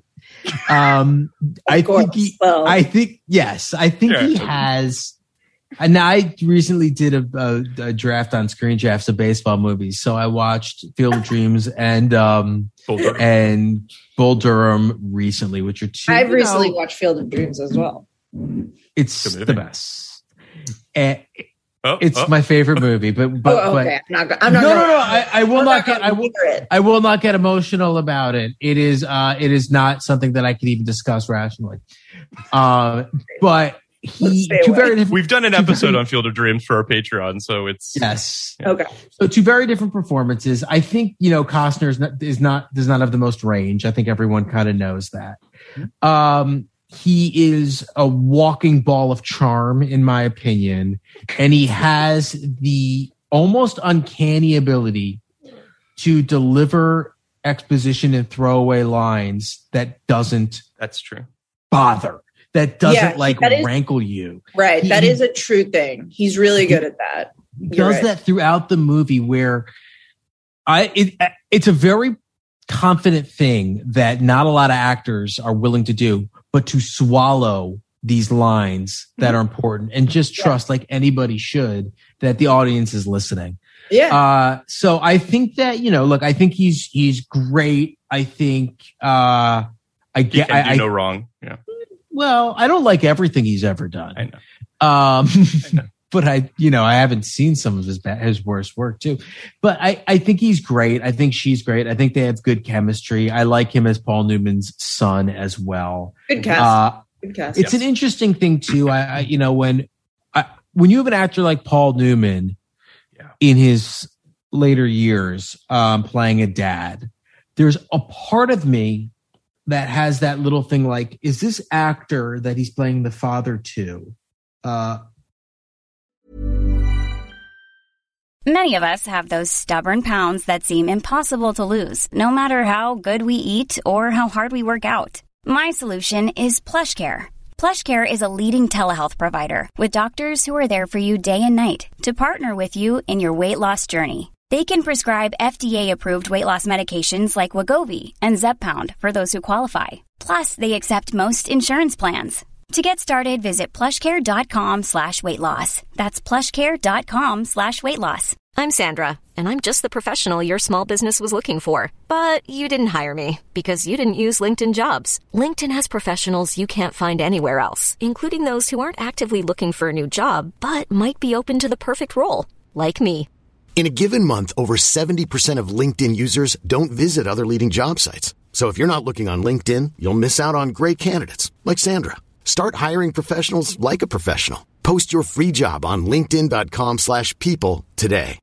Um, I course, think he. well. I think yes. I think Yeah. he has. And I recently did a, a, a draft on Screen Drafts of baseball movies, so I watched Field of Dreams and um Bull Durham. and Bull Durham recently, which are two. I've you recently know, watched Field of Dreams as well. It's Good the movie. best. And Oh, it's oh. my favorite movie, but but, Oh, okay. but I'm not. go- I'm not. no, gonna, no, no. I, I will I'm not get. gonna I will. hear it. I will not get emotional about it. It is. Uh, it is not something that I can even discuss rationally. Uh, but he Stay two away. very different. We've done an episode on Field of Dreams for our Patreon, so it's Yes. Okay. So two very different performances. I think, you know, Costner is not, is not does not have the most range. I think everyone kind of knows that. Um, he is a walking ball of charm, in my opinion, and he has the almost uncanny ability to deliver exposition and throwaway lines that doesn't that's true. bother, that doesn't Yeah, like that is- rankle you. Right. He- That is a true thing. He's really good at that. You're does right. that throughout the movie where I it, it's a very confident thing that not a lot of actors are willing to do, but to swallow these lines that are important and just trust, like anybody should, that the audience is listening. Yeah. Uh, so I think that, you know, look, I think he's he's great. I think uh, I He get. can I, do I, no wrong. Yeah, well, I don't like everything he's ever done. I know. Um, know. but I, you know, I haven't seen some of his bad, his worst work too. But I, I think he's great. I think she's great. I think they have good chemistry. I like him as Paul Newman's son as well. Good cast. Uh, good cast. it's an interesting thing too. I, I you know, when I, when you have an actor like Paul Newman Yeah. in his later years, um, playing a dad, there's a part of me that has that little thing like, is this actor that he's playing the father to? Uh, Many of us have those stubborn pounds that seem impossible to lose, no matter how good we eat or how hard we work out. My solution is PlushCare. PlushCare is a leading telehealth provider with doctors who are there for you day and night to partner with you in your weight loss journey. They can prescribe F D A-approved weight loss medications like Wegovy and Zepbound for those who qualify. Plus, they accept most insurance plans. To get started, visit plushcare.com slash weight loss. That's plushcare.com slash weight loss. I'm Sandra, and I'm just the professional your small business was looking for. But you didn't hire me because you didn't use LinkedIn Jobs. LinkedIn has professionals you can't find anywhere else, including those who aren't actively looking for a new job, but might be open to the perfect role, like me. In a given month, over seventy percent of LinkedIn users don't visit other leading job sites. So if you're not looking on LinkedIn, you'll miss out on great candidates like Sandra. Start hiring professionals like a professional. Post your free job on linkedin.com slash people today.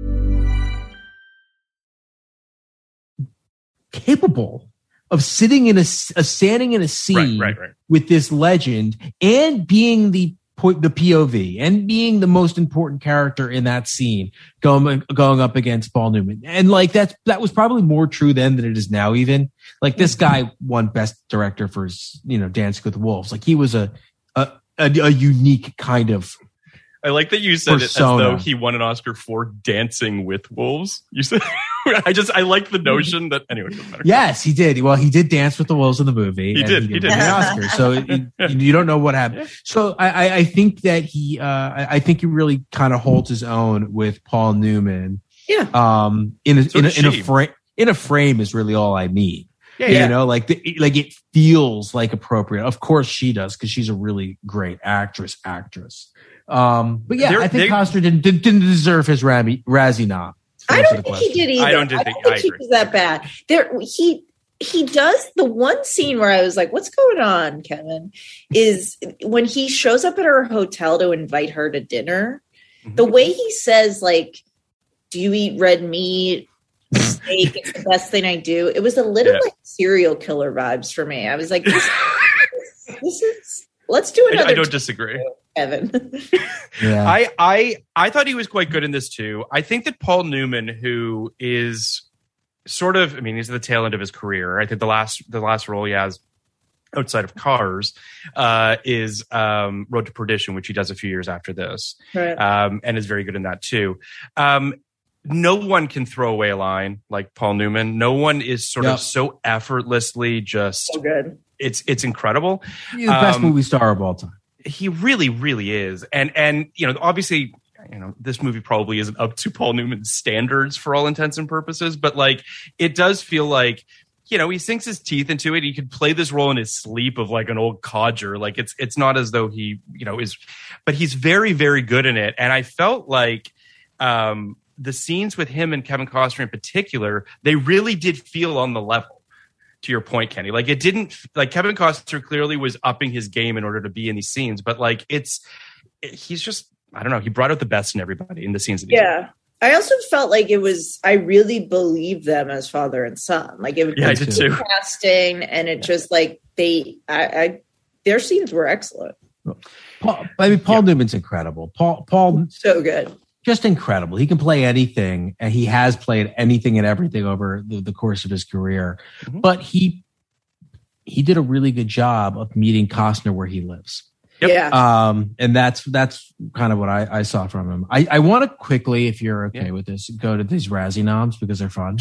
capable of sitting in a, a standing in a scene Right, right, right. with this legend and being the point, the P O V, and being the most important character in that scene, going going up against Paul Newman. And like that's that was probably more true then than it is now. Even like this guy won Best Director for his, you know, Dancing with Wolves. Like he was a a, a, a unique kind of. I like that you said persona. it as though he won an Oscar for Dancing with Wolves. You said, I just, I like the notion that, anyway, it doesn't matter. Yes, he did. Well, he did dance with the wolves in the movie. He and did, he won did. the Oscar. So it, it, you don't know what happened. So I, I, I think that he, uh, I, I think he really kind of holds his own with Paul Newman. Yeah. Um, in a, So in a, does in a she. frame, in a frame is really all I need. Yeah, You yeah. know, like the, like it feels like appropriate. Of course she does, because she's a really great actress. Actress. Um, but yeah, They're- I think they- Costner didn't didn't didn't deserve his Razzie Razzie nom. to I answer don't the think he question. did either. I don't think- I he agree. was that bad. There, he he does the one scene where I was like, "What's going on, Kevin?" Is when he shows up at her hotel to invite her to dinner. Mm-hmm. The way he says, like, "Do you eat red meat? Steak is the best thing I do." It was a little Yeah. like serial killer vibes for me. I was like, "This, this is." Let's do I, another. I don't take, disagree. Kevin. Yeah. I, I I thought he was quite good in this too. I think that Paul Newman, who is sort of, I mean, he's at the tail end of his career. I think the last the last role he has outside of Cars uh, is um, Road to Perdition, which he does a few years after this, Right. um, and is very good in that too. Um, no one can throw away a line like Paul Newman. No one is sort Yep. of so effortlessly just. So good. It's it's incredible. He's the best Um, movie star of all time. He really, really is, and and you know, obviously, you know, this movie probably isn't up to Paul Newman's standards for all intents and purposes, but like, it does feel like, you know, he sinks his teeth into it. He could play this role in his sleep of like an old codger. Like it's it's not as though he, you know, is, but he's very, very good in it. And I felt like um, the scenes with him and Kevin Costner in particular, they really did feel on the level. To your point, Kenny, like it didn't, like Kevin Costner clearly was upping his game in order to be in these scenes, but like it's, he's just, I don't know, he brought out the best in everybody in the scenes. That he's Yeah. I also felt like it was, I really believed them as father and son. Like it was Yeah, I did too. casting, and it just like they, I, I, their scenes were excellent. Paul, I mean, Paul Newman's incredible. Paul, Paul, So good. just incredible. He can play anything, and he has played anything and everything over the, the course of his career. Mhm. But he he did a really good job of meeting Costner where he lives. Yep. Yeah. Um, and that's that's kind of what I, I saw from him. I, I want to quickly, if you're okay Yeah. with this, go to these Razzie noms because they're fun.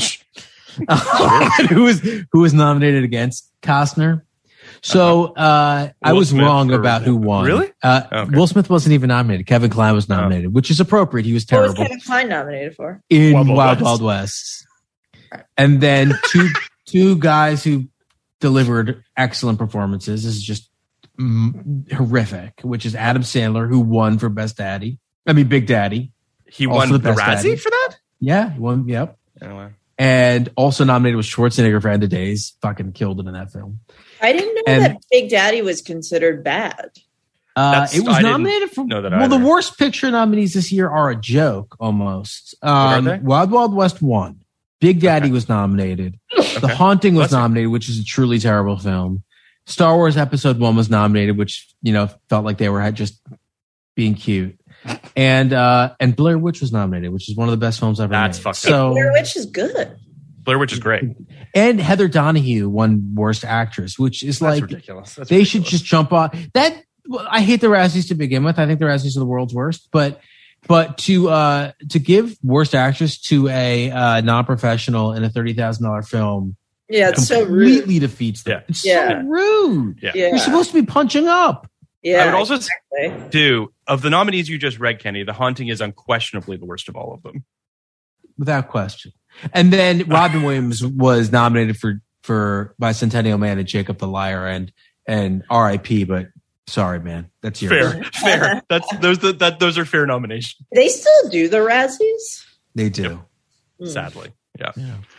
who was who was nominated against Costner? So uh, I Will was Smith wrong or- about who won. Really? Uh, Okay. Will Smith wasn't even nominated. Kevin Kline was nominated, which is appropriate. He was What was terrible Kevin Kline nominated for? in Wild Wild Wild Wild, West. West. And then two two guys who delivered excellent performances. This is just mm, horrific, which is Adam Sandler, who won for Best Daddy. I mean, Big Daddy. He Also won the the, best Razzie daddy. for that? Yeah, he won. Yep. Oh, wow. And also nominated was Schwarzenegger for End of Days. Fucking killed it in that film. I didn't know And- that Big Daddy was considered bad. Uh, That's- it was I didn't nominated for know that well. The either. worst picture nominees this year are a joke almost. Um, they? Wild Wild West won. Big Daddy was nominated. The Haunting was Bless you. nominated, which is a truly terrible film. Star Wars Episode One was nominated, which you know felt like they were had just being cute. And uh, and Blair Witch was nominated, which is one of the best films ever That's made. fucked up. so, Blair Witch is good. Blair Witch is great. And Heather Donahue won Worst Actress, which is That's like ridiculous. That's they should ridiculous. just jump on that. Well, I hate the Razzies to begin with. I think the Razzies are the world's worst, but but to uh, to give Worst Actress to a uh, non-professional in a thirty thousand dollar film Yeah, it's so rude. completely defeats them. Yeah. It's Yeah. so rude. Yeah. Yeah. You're supposed to be punching up. Yeah, I would also exactly. do of the nominees you just read, Kenny. The Haunting is unquestionably the worst of all of them. Without question. And then Robin Williams was nominated for for Bicentennial Man and Jacob the Liar and and R I P, but sorry, man. That's yours. Fair, fair. That's those. The, that those are fair nominations. They still do the Razzies? They do. Mm. Sadly, yeah.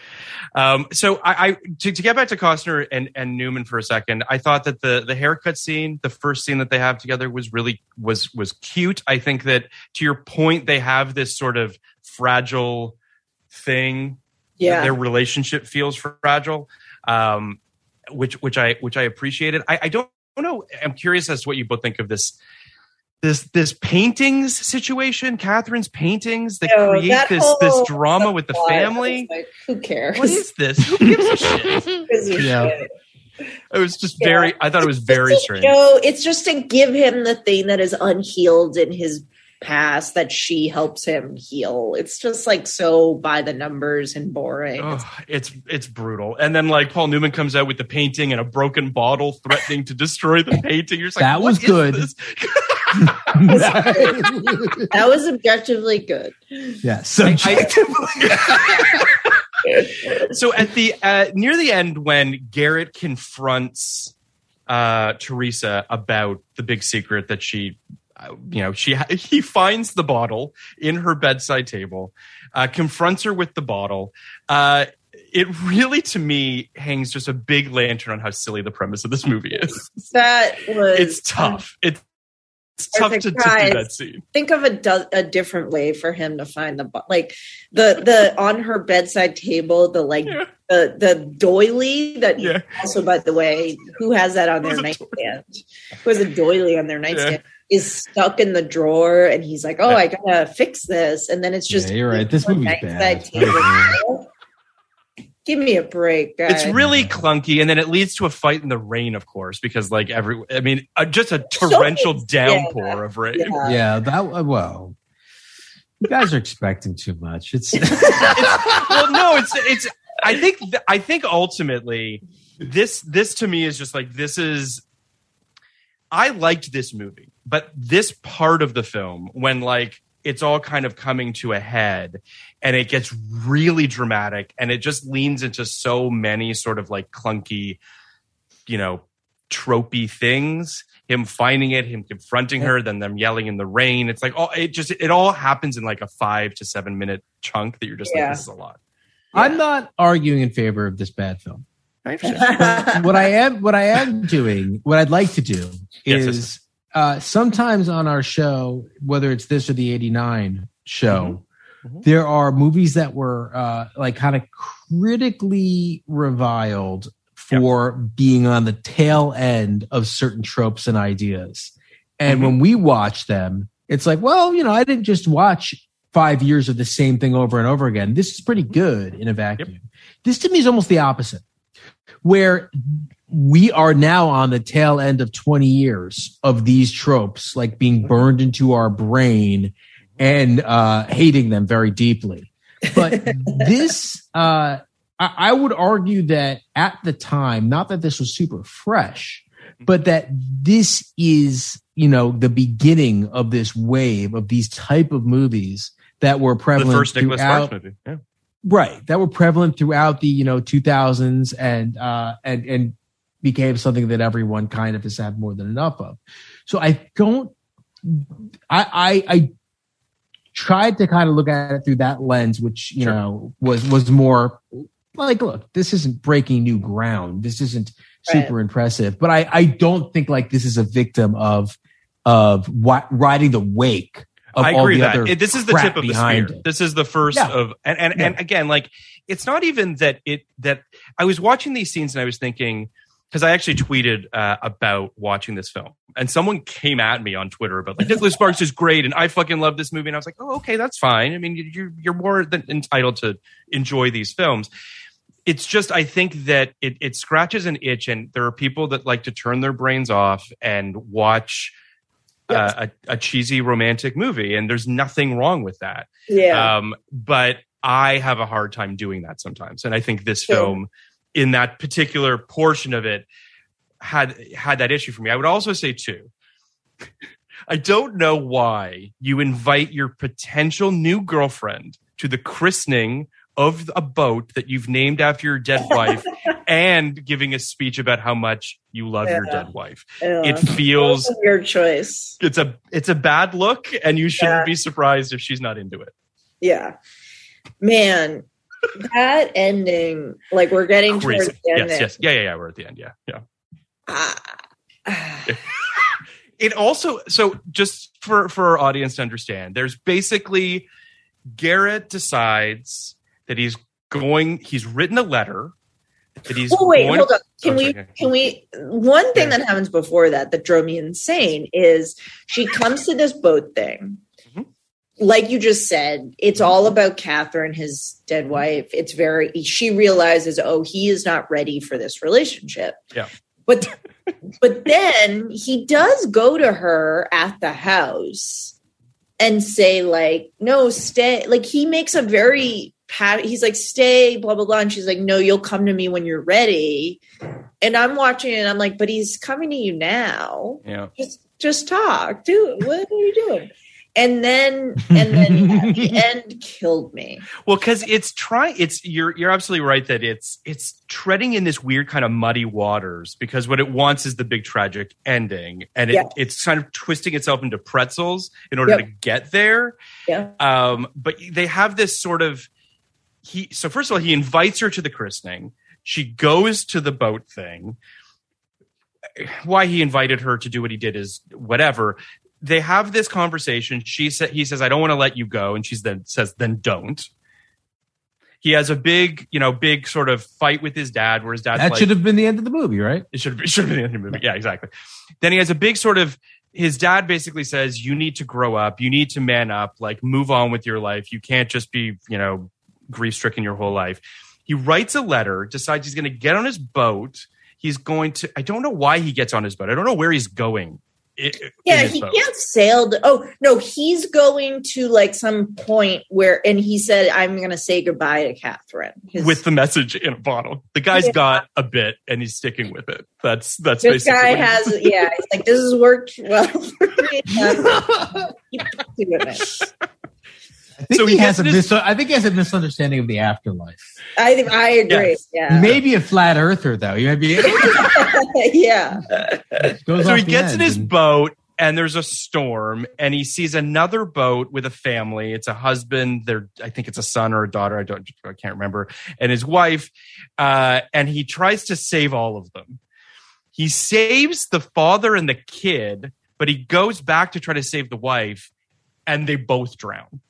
Um, so I, I to, to get back to Costner and, and Newman for a second, I thought that the the haircut scene, the first scene that they have together, was really was was cute. I think that to your point, they have this sort of fragile thing. Yeah. Their relationship feels fragile, um, which which I which I appreciated. I, I don't know. I'm curious as to what you both think of this. This this paintings situation, Catherine's paintings that No, create that this whole this drama with the subplot, I family. was like, who cares? What is this? Who gives a shit? Who gives a Yeah. shit? It was just Yeah. very. I thought it was It's very just to strange. show- it's just to give him the thing that is unhealed in his past that she helps him heal. It's just like so by the numbers and boring. Oh, it's it's brutal. And then like Paul Newman comes out with the painting and a broken bottle threatening to destroy the painting. You're just like, That what was is good. this? That was objectively good. Yeah. Subjectively. So at the uh, near the end, when Garrett confronts uh, Teresa about the big secret that she, uh, you know, she he finds the bottle in her bedside table, uh, confronts her with the bottle. Uh, it really, to me, hangs just a big lantern on how silly the premise of this movie is. That was It's tough. It's It's tough to, to do Surprise. that scene. Think of a, do- a different way for him to find the bo- like the the on her bedside table, the like Yeah. the the doily that Yeah. also, by the way, who has that on their Who's a nightstand? Who has a doily on their nightstand? Is stuck in the drawer, and he's like, "Oh, Yeah. I gotta fix this," and then it's just Yeah, you're right. This on movie's bedside bad. table. Give me a break, guys. It's really clunky, and then it leads to a fight in the rain, of course, because like every, I mean, uh, just a torrential So- downpour yeah. of rain. Yeah. Yeah, that well, you guys are expecting too much. It's Well, no, it's it's. I think th- I think ultimately, this this to me is just like this is. I liked this movie, but this part of the film when like it's all kind of coming to a head and it gets really dramatic and it just leans into so many sort of like clunky, you know, tropey things. Him finding it, him confronting her, then them yelling in the rain. It's like, oh, it just, it all happens in like a five to seven minute chunk that you're just Yeah. like, this is a lot. I'm not arguing in favor of this bad film. I understand. what I am, what I am doing, what I'd like to do Yes, is yes. uh, sometimes on our show, whether it's this or the eighty-nine show, Mhm. Mhm. there are movies that were uh, like kind of critically reviled for being on the tail end of certain tropes and ideas. And Mhm. when we watch them, it's like, well, you know, I didn't just watch five years of the same thing over and over again. This is pretty good in a vacuum. This to me is almost the opposite, where we are now on the tail end of twenty years of these tropes, like being burned into our brain and uh, hating them very deeply. But this, uh, I, I would argue that at the time, not that this was super fresh, but that this is, you know, the beginning of this wave of these type of movies that were The prevalent first Nicholas throughout, Sparks movie. Yeah. right? That were prevalent throughout the you know two thousands and uh, and and became something that everyone kind of has had more than enough of. So I don't. I I, I tried to kind of look at it through that lens, which you Sure. know was was more like, look, this isn't breaking new ground. This isn't super Right. impressive, but I I don't think like this is a victim of of wi- riding the wake. Of I all agree the with that. other It- this is the crap tip of the behind spear. it. This is the first Yeah. of, and and, Yeah. and again, like it's not even that it that I was watching these scenes and I was thinking, because I actually tweeted uh, about watching this film, and someone came at me on Twitter about like Nicholas Sparks is great and I fucking love this movie, and I was like, oh, okay, that's fine. I mean, you're you're more than entitled to enjoy these films. It's just I think that it it scratches an itch, and there are people that like to turn their brains off and watch. Uh, a, a cheesy romantic movie, and there's nothing wrong with that. Yeah. Um, but I have a hard time doing that sometimes, and I think this Sure. film, in that particular portion of it, had had that issue for me. I would also say too, I don't know why you invite your potential new girlfriend to the christening of a boat that you've named after your dead wife and giving a speech about how much you love your Yeah. dead wife. Yeah. It feels That's a weird choice. it's a it's a bad look, and you shouldn't Yeah. be surprised if she's not into it. Yeah. Man, that ending, like we're getting Crazy. towards the end. Yes, yes. Yeah, yeah, yeah. We're at the end. Yeah, yeah. Ah. It also, so just for, for our audience to understand, there's basically Garrett decides that he's going, he's written a letter that he's Oh wait, going, hold up. Can Oh, we? sorry, okay. Can we? One thing Yeah. that happens before that that drove me insane is she comes to this boat thing. Mhm. Like you just said, it's all about Catherine, his dead wife. It's very. She realizes, oh, he is not ready for this relationship. Yeah. But but then he does go to her at the house and say like, no, stay. Like he makes a very pat. He's like, stay, blah blah blah, and she's like, no, you'll come to me when you're ready. And I'm watching it and I'm like, but he's coming to you now. Yeah. Just just talk, dude. What are you doing? And then and then at the end killed me. Well, because it's trying. It's you're you're absolutely right that it's it's treading in this weird kind of muddy waters because what it wants is the big tragic ending, and it, Yeah. it's kind of twisting itself into pretzels in order Yep. to get there. Yeah. Um, but they have this sort of he. So first of all, he invites her to the christening. She goes to the boat thing. Why he invited her to do what he did is whatever. They have this conversation. She said, he says, I don't want to let you go. And she's then says, then don't. He has a big, you know, big sort of fight with his dad where his dad's That like, should have been the end of the movie, right? it should have, it should have been the end of the movie. Yeah, exactly. Then he has a big sort of, his dad basically says, you need to grow up. You need to man up, like move on with your life. You can't just be, you know, grief stricken your whole life. He writes a letter, decides he's going to get on his boat. He's going to, I don't know why he gets on his boat. I don't know where he's going. It, yeah, he boat. can't sail. To, oh, no, he's going to like some point where, and he said, I'm going to say goodbye to Catherine. His, with the message in a bottle. The guy's yeah. got a bit and he's sticking with it. That's, that's this basically guy has, yeah, he's like, this has worked well for me. Keep doing it. I think, so he he has a his, mis- I think he has a misunderstanding of the afterlife. I think I agree. Yes. Yeah, maybe a flat earther though. You might be. yeah. So he gets in his and- boat, and there's a storm, and he sees another boat with a family. It's a husband. There, I think it's a son or a daughter. I don't, I can't remember. And his wife, uh, and he tries to save all of them. He saves the father and the kid, but he goes back to try to save the wife, and they both drown.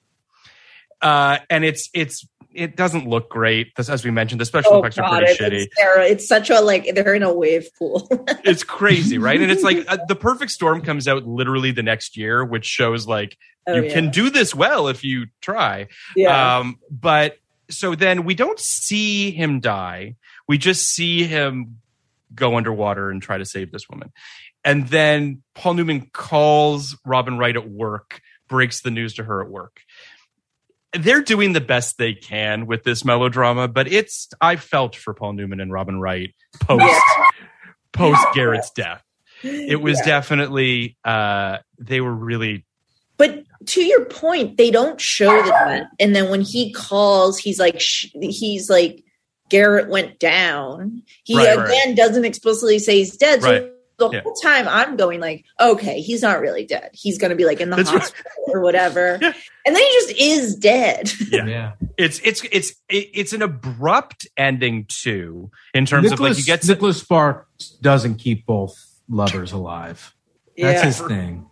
Uh, and it's it's it doesn't look great, as we mentioned. The special oh, effects God, are pretty it's, shitty. It's, it's such a like they're in a wave pool. It's crazy, right? And it's like uh, The Perfect Storm comes out literally the next year, which shows like oh, you yeah. can do this well if you try. Yeah. Um, but so then we don't see him die. We just see him go underwater and try to save this woman. And then Paul Newman calls Robin Wright at work, breaks the news to her at work. They're doing the best they can with this melodrama, but it's I felt for Paul Newman and Robin Wright post yeah. post Garrett's death. It was yeah. definitely uh, they were really. But to your point, they don't show that, and then when he calls, he's like sh- he's like Garrett went down. He right, again right. doesn't explicitly say he's dead. So right. the yeah. whole time I'm going like, okay, he's not really dead. He's going to be like in the That's hospital right. or whatever. Yeah. And then he just is dead. Yeah. yeah. It's it's it's it's an abrupt ending too, in terms Nicholas, of like you get Nicholas Sparks doesn't keep both lovers alive. That's yeah. his thing.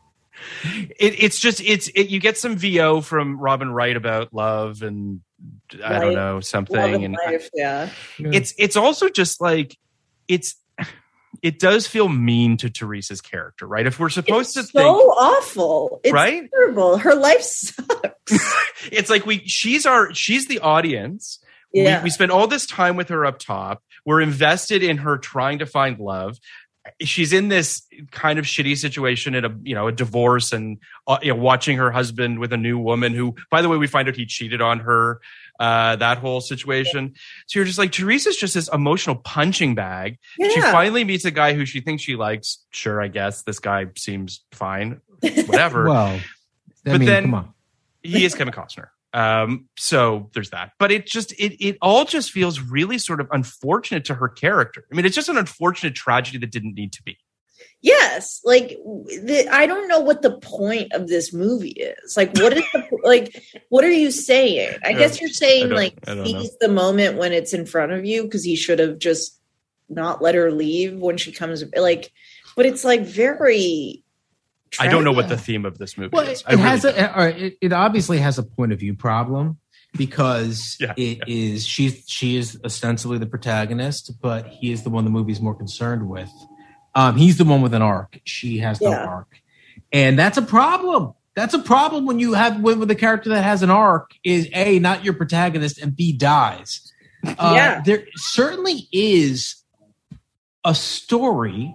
It, it's just it's it, you get some V O from Robin Wright about love and I don't Right. know something, Love and and life, yeah. it's it's also just like it's it does feel mean to Teresa's character, right? If we're supposed It's to so think awful. It's right? terrible. Her life sucks. It's like we she's our she's the audience. Yeah. We, we spend all this time with her up top. We're invested in her trying to find love. She's in this kind of shitty situation in a you know a divorce and uh, you know, watching her husband with a new woman who, by the way, we find out he cheated on her. Uh, that whole situation. So you're just like, Teresa's just this emotional punching bag. Yeah. She finally meets a guy who she thinks she likes. Sure, I guess this guy seems fine. Whatever. Well, I but mean, then come on. he is Kevin Costner. Um, so there's that. But it just it it all just feels really sort of unfortunate to her character. I mean, it's just an unfortunate tragedy that didn't need to be. Yes, like the, I don't know what the point of this movie is. Like, what is the like? What are you saying? I, I guess you're saying like seize the moment when it's in front of you because he should have just not let her leave when she comes. Like, but it's like very. I don't know what the theme of this movie well, is. It, I really has a, it, it obviously has a point of view problem because yeah, it yeah. is she she is ostensibly the protagonist, but he is the one the movie's more concerned with. Um, he's the one with an arc. She has no yeah. arc, and that's a problem. That's a problem when you have when with a character that has an arc is A, not your protagonist, and B, dies. Uh, yeah, there certainly is a story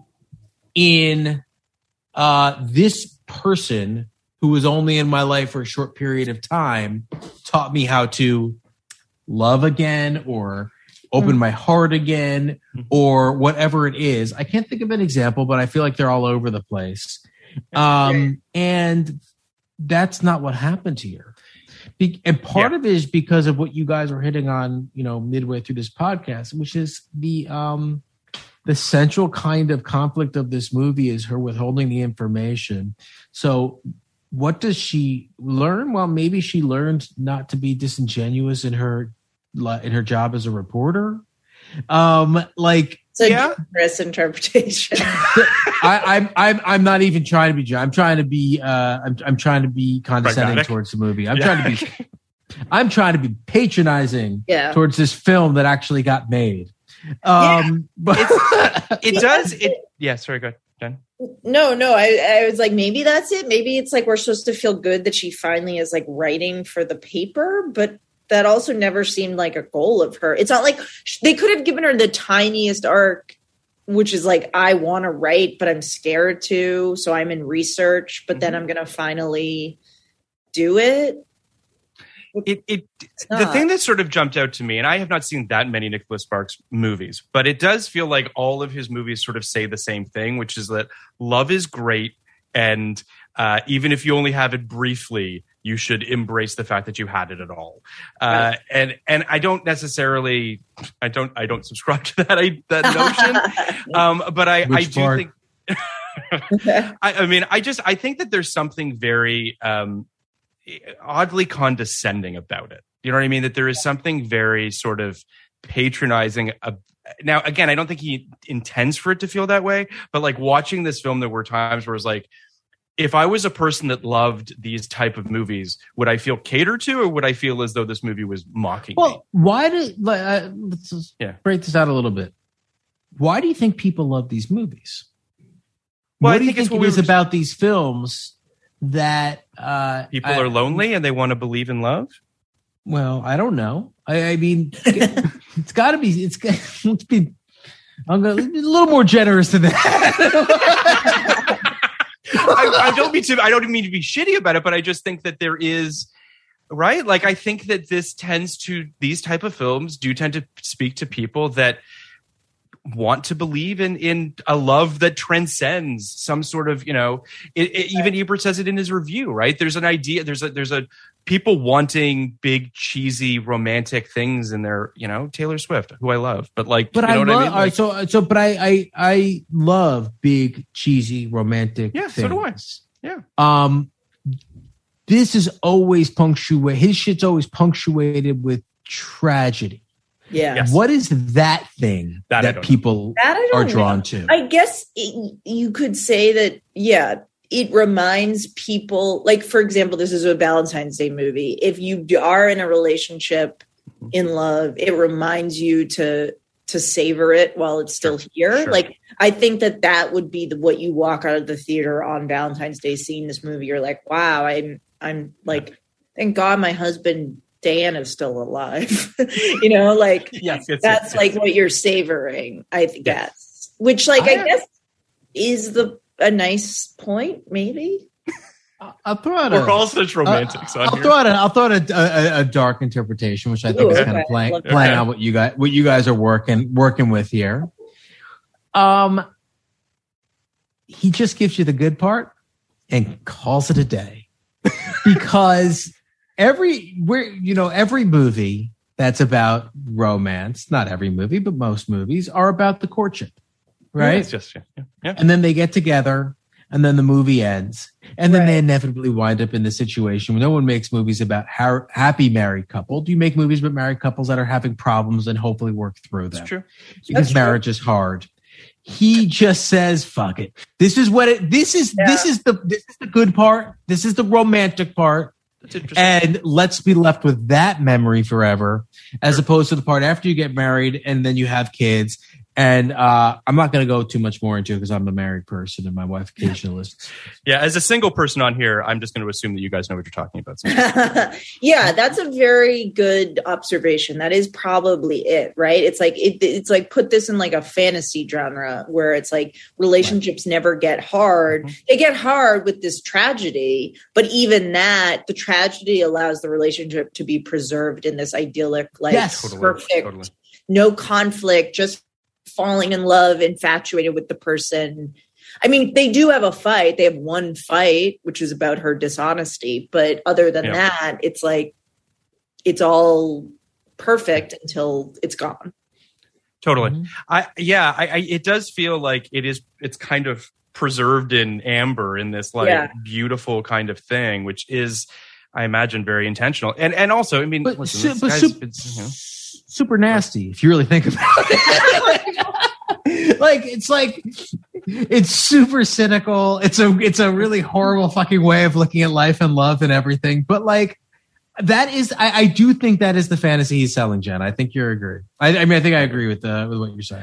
in uh, this person who was only in my life for a short period of time taught me how to love again or open my heart again or whatever it is. I can't think of an example, but I feel like they're all over the place. Um, and that's not what happened here. Be- and part Yeah. of it is because of what you guys are hitting on, you know, midway through this podcast, which is the, um, the central kind of conflict of this movie is her withholding the information. So what does she learn? Well, maybe she learned not to be disingenuous in her in her job as a reporter. Um, like it's a yeah. generous interpretation. I, I'm I'm I'm not even trying to be. I'm trying to be. Uh, I'm I'm trying to be condescending Pragmatic. towards the movie. I'm Yeah. trying to be. I'm trying to be patronizing Yeah. towards this film that actually got made. Um, but It does. It yeah. Sorry, go ahead, Jen. No, no. I, I was like, maybe that's it. Maybe it's like we're supposed to feel good that she finally is like writing for the paper, but that also never seemed like a goal of her. It's not like they could have given her the tiniest arc, which is like, I want to write, but I'm scared to. So I'm in research, but mm-hmm. then I'm going to finally do it. It, it the thing that sort of jumped out to me, and I have not seen that many Nicholas Sparks movies, but it does feel like all of his movies sort of say the same thing, which is that love is great. And uh, even if you only have it briefly, you should embrace the fact that you had it at all. Uh, right. And and I don't necessarily, I don't I don't subscribe to that I, that notion. um, but I, I do part? think. I, I mean, I just I think that there's something very um, oddly condescending about it. You know what I mean? That there is something very sort of patronizing. Uh, now, again, I don't think he intends for it to feel that way. But like watching this film, there were times where it was like, if I was a person that loved these type of movies, would I feel catered to, or would I feel as though this movie was mocking well, me? Well, why did like, uh, let's just yeah. break this out a little bit. Why do you think people love these movies? Well, what I do you think, think it is about these films that uh, people I, are lonely and they want to believe in love? Well, I don't know. I, I mean, it's got to be. It's let's be. I'm gonna, a little more generous than that. I, I don't mean to. I don't mean to be shitty about it, but I just think that there is, right? Like, I think that this tends to these type of films do tend to speak to people that want to believe in in a love that transcends some sort of, you know. It, it, even Ebert says it in his review, right? There's an idea. There's a there's a people wanting big, cheesy, romantic things in their, you know, Taylor Swift, who I love, but like, but you know I what love, I mean? Like, so, so, but I, I, I love big, cheesy, romantic. Yeah, things. so do I. Yeah. Um, this is always punctuated. His shit's always punctuated with tragedy. Yeah. Yes. What is that thing that, that people that are drawn know. to? I guess it, you could say that, yeah, it reminds people, like, for example, this is a Valentine's Day movie. If you are in a relationship, in love, it reminds you to to savor it while it's still sure. here. Sure. Like, I think that that would be the, what you walk out of the theater on Valentine's Day seeing this movie. You're like, wow, I'm, I'm like, thank God my husband Dan is still alive. You know, like, yes, yes, that's yes, like yes. what you're savoring, I guess. Yes. Which, like, I, I guess is the a nice point, maybe. I'll throw out We're a, all such romantics uh, on I'll here. throw out a, I'll throw out a, a, a dark interpretation, which I think Ooh, is okay. kind of playing Love playing that. on what you guys what you guys are working working with here. Um, he just gives you the good part and calls it a day, because every where you know every movie that's about romance, not every movie, but most movies are about the courtship, right? Yeah, it's just yeah, yeah. And then they get together, and then the movie ends, and then Right. they inevitably wind up in the situation where no one makes movies about ha- happy married couple. Do you make movies about married couples that are having problems and hopefully work through them? It's true. Because That's marriage true. is hard. He just says, "Fuck it. This is what it. This is Yeah. this is the this is the good part. This is the romantic part." That's interesting. And let's be left with that memory forever, as opposed to the part after you get married and then you have kids. And uh, I'm not going to go too much more into it because I'm a married person and my wife occasionally listens. Yeah, as a single person on here, I'm just going to assume that you guys know what you're talking about. So. Yeah, that's a very good observation. That is probably it, right? It's like it, it's like put this in like a fantasy genre where it's like relationships right. never get hard. Mm-hmm. They get hard with this tragedy, but even that, the tragedy allows the relationship to be preserved in this idyllic, like yes, totally, perfect, totally. no conflict, just falling in love, infatuated with the person. I mean, they do have a fight. They have one fight, which is about her dishonesty. But other than yeah. that, it's like, it's all perfect until it's gone. Totally. Mm-hmm. I, yeah, I, I, it does feel like it is, it's kind of preserved in amber in this like Yeah. beautiful kind of thing, which is, I imagine, very intentional. And, and also, I mean, But, listen, su- this but guy's- super, it's, you know. super nasty if you really think about it. Like, it's like it's super cynical. It's a it's a really horrible fucking way of looking at life and love and everything. But like that is, I, I do think that is the fantasy he's selling, Jen. I think you're agree. I, I mean, I think I agree with uh, with what you're saying.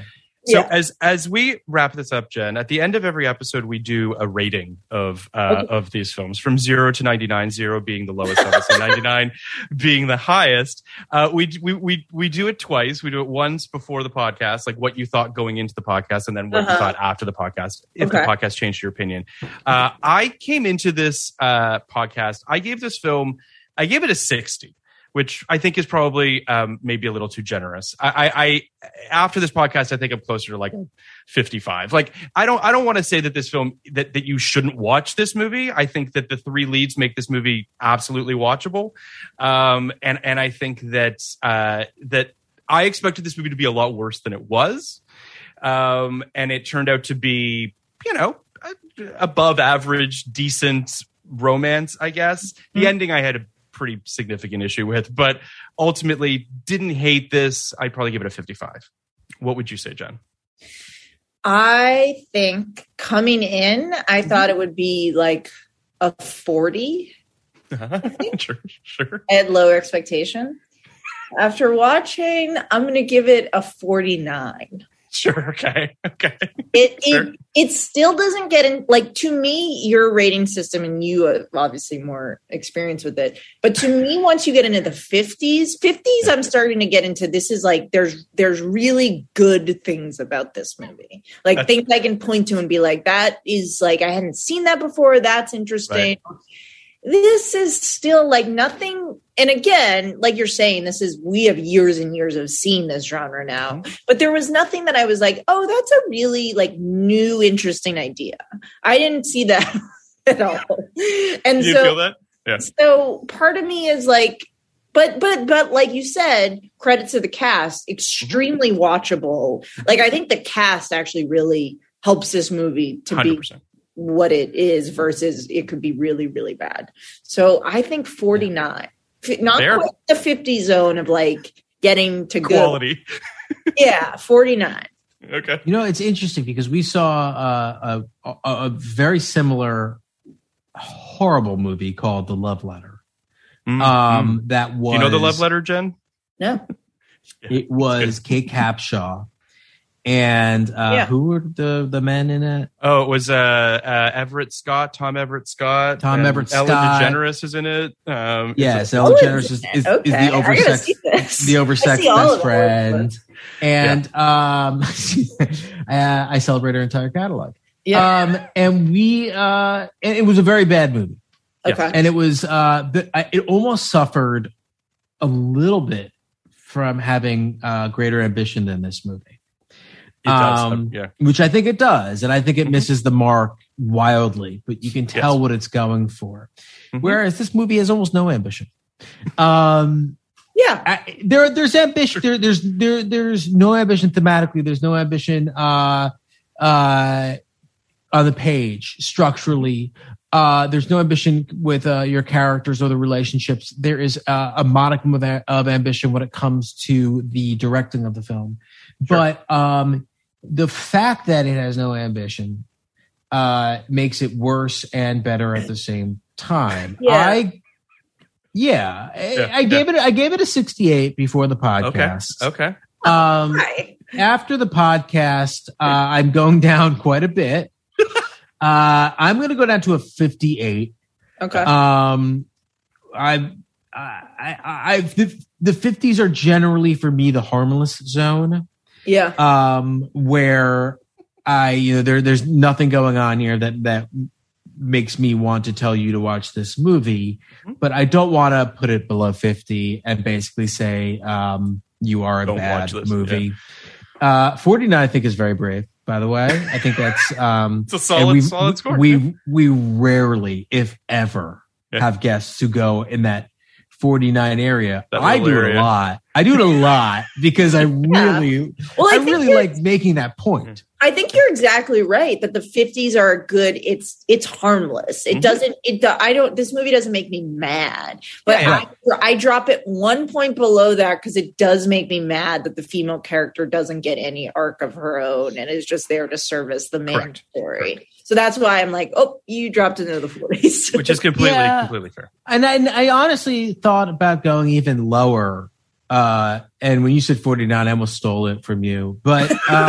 So Yeah. as as we wrap this up, Jen, at the end of every episode, we do a rating of uh, Okay. of these films from zero to ninety-nine, zero being the lowest levels and ninety-nine being the highest. Uh, we, we we we do it twice. We do it once before the podcast, like what you thought going into the podcast, and then what Uh-huh. you thought after the podcast, if Okay. the podcast changed your opinion. Uh, I came into this uh, podcast. I gave this film, I gave it a sixty. Which I think is probably um, maybe a little too generous. I, I, I after this podcast, I think I'm closer to like fifty-five. Like I don't, I don't want to say that this film that that you shouldn't watch this movie. I think that the three leads make this movie absolutely watchable, um, and and I think that uh, that I expected this movie to be a lot worse than it was, um, and it turned out to be, you know, above average, decent romance. I guess the Mm-hmm. ending I had a pretty significant issue with, but ultimately didn't hate this. I'd probably give it a fifty-five. What would you say, Jen? I think coming in, I thought it would be like a forty. sure, sure. I had low expectation. After watching, I'm going to give it a forty-nine. Sure. Okay. Okay. It Sure. it it still doesn't get in, like, to me, your rating system, and you have obviously more experience with it, but to me, once you get into the fifties, fifties, I'm starting to get into, this is like, there's there's really good things about this movie, like That's- things I can point to and be like, that is like, I hadn't seen that before, that's interesting. Right. This is still like nothing. And again, like you're saying, this is, we have years and years of seeing this genre now, but there was nothing that I was like, oh, that's a really like new, interesting idea. I didn't see that at all. And You so, feel that? Yeah. so part of me is like, but, but, but like you said, credit to the cast, extremely watchable. Like, I think the cast actually really helps this movie to one hundred be percent. what it is versus it could be really, really bad. So I think forty-nine, F- not Fair. quite the fifty zone of like getting to Quality. go. Yeah, forty-nine. Okay. You know, it's interesting because we saw uh, a, a a very similar horrible movie called The Love Letter. Mm, Um, that was Do you know the love letter, Jen? No. It was Kate Capshaw, and uh, Yeah. who were the the men in it? Oh, it was uh, uh, Everett Scott, Tom Everett Scott. Tom and Everett Ellen Scott. DeGeneres is in it. Um, Yes, is it- Ellen Oh, DeGeneres is is, it? is, is Okay, the I gotta oversexed see this. the I oversexed see all best of the friend, and um, uh, I celebrate her entire catalog. Yeah. Um, and we uh, and it was a very bad movie. Okay. And it was, uh, the, I- it almost suffered a little bit from having uh, greater ambition than this movie, It does. Um, yeah. which I think it does. And I think it Mhm. misses the mark wildly, but you can tell Yes. what it's going for. Mhm. Whereas this movie has almost no ambition. Um, Yeah. I, there, there's ambition. There, there's, there, there's no ambition thematically. There's no ambition, uh, uh, on the page structurally. Uh, there's no ambition with uh, your characters or the relationships. There is uh, a modicum of, a- of ambition when it comes to the directing of the film. Sure. But um, the fact that it has no ambition uh, makes it worse and better at the same time. Yeah. I, yeah, I, Yeah, I gave it. I gave it a sixty-eight before the Okay. podcast. Okay. Um, Hi. after the podcast, uh, I'm going down quite a bit. Uh, I'm going to go down to a fifty-eight. Okay. Um, I, I, I, I the, the fifties are generally for me the harmless zone, yeah. um, where I, you know, there, there's nothing going on here that that makes me want to tell you to watch this movie, but I don't want to put it below fifty and basically say um, you are a Don't bad watch this, movie. Uh, forty-nine, I think, is very brave. By the way, I think that's um, It's a solid- and we, solid score. We we rarely, if ever, Yeah. have guests who go in that forty-nine area. That I little do it area. a lot. I do it a lot because I really, Well, I I think really you're- like making that point. I think you're exactly right that the fifties are a good. It's it's harmless. It Mhm. doesn't. It. do- I don't. This movie doesn't make me mad, but Yeah. I, I drop it one point below that because it does make me mad that the female character doesn't get any arc of her own and is just there to service the main Correct. story. So that's why I'm like, oh, you dropped into the forties, Which is completely, Yeah. completely fair. And I, and I honestly thought about going even lower. Uh, and when you said forty-nine, I almost stole it from you. But um,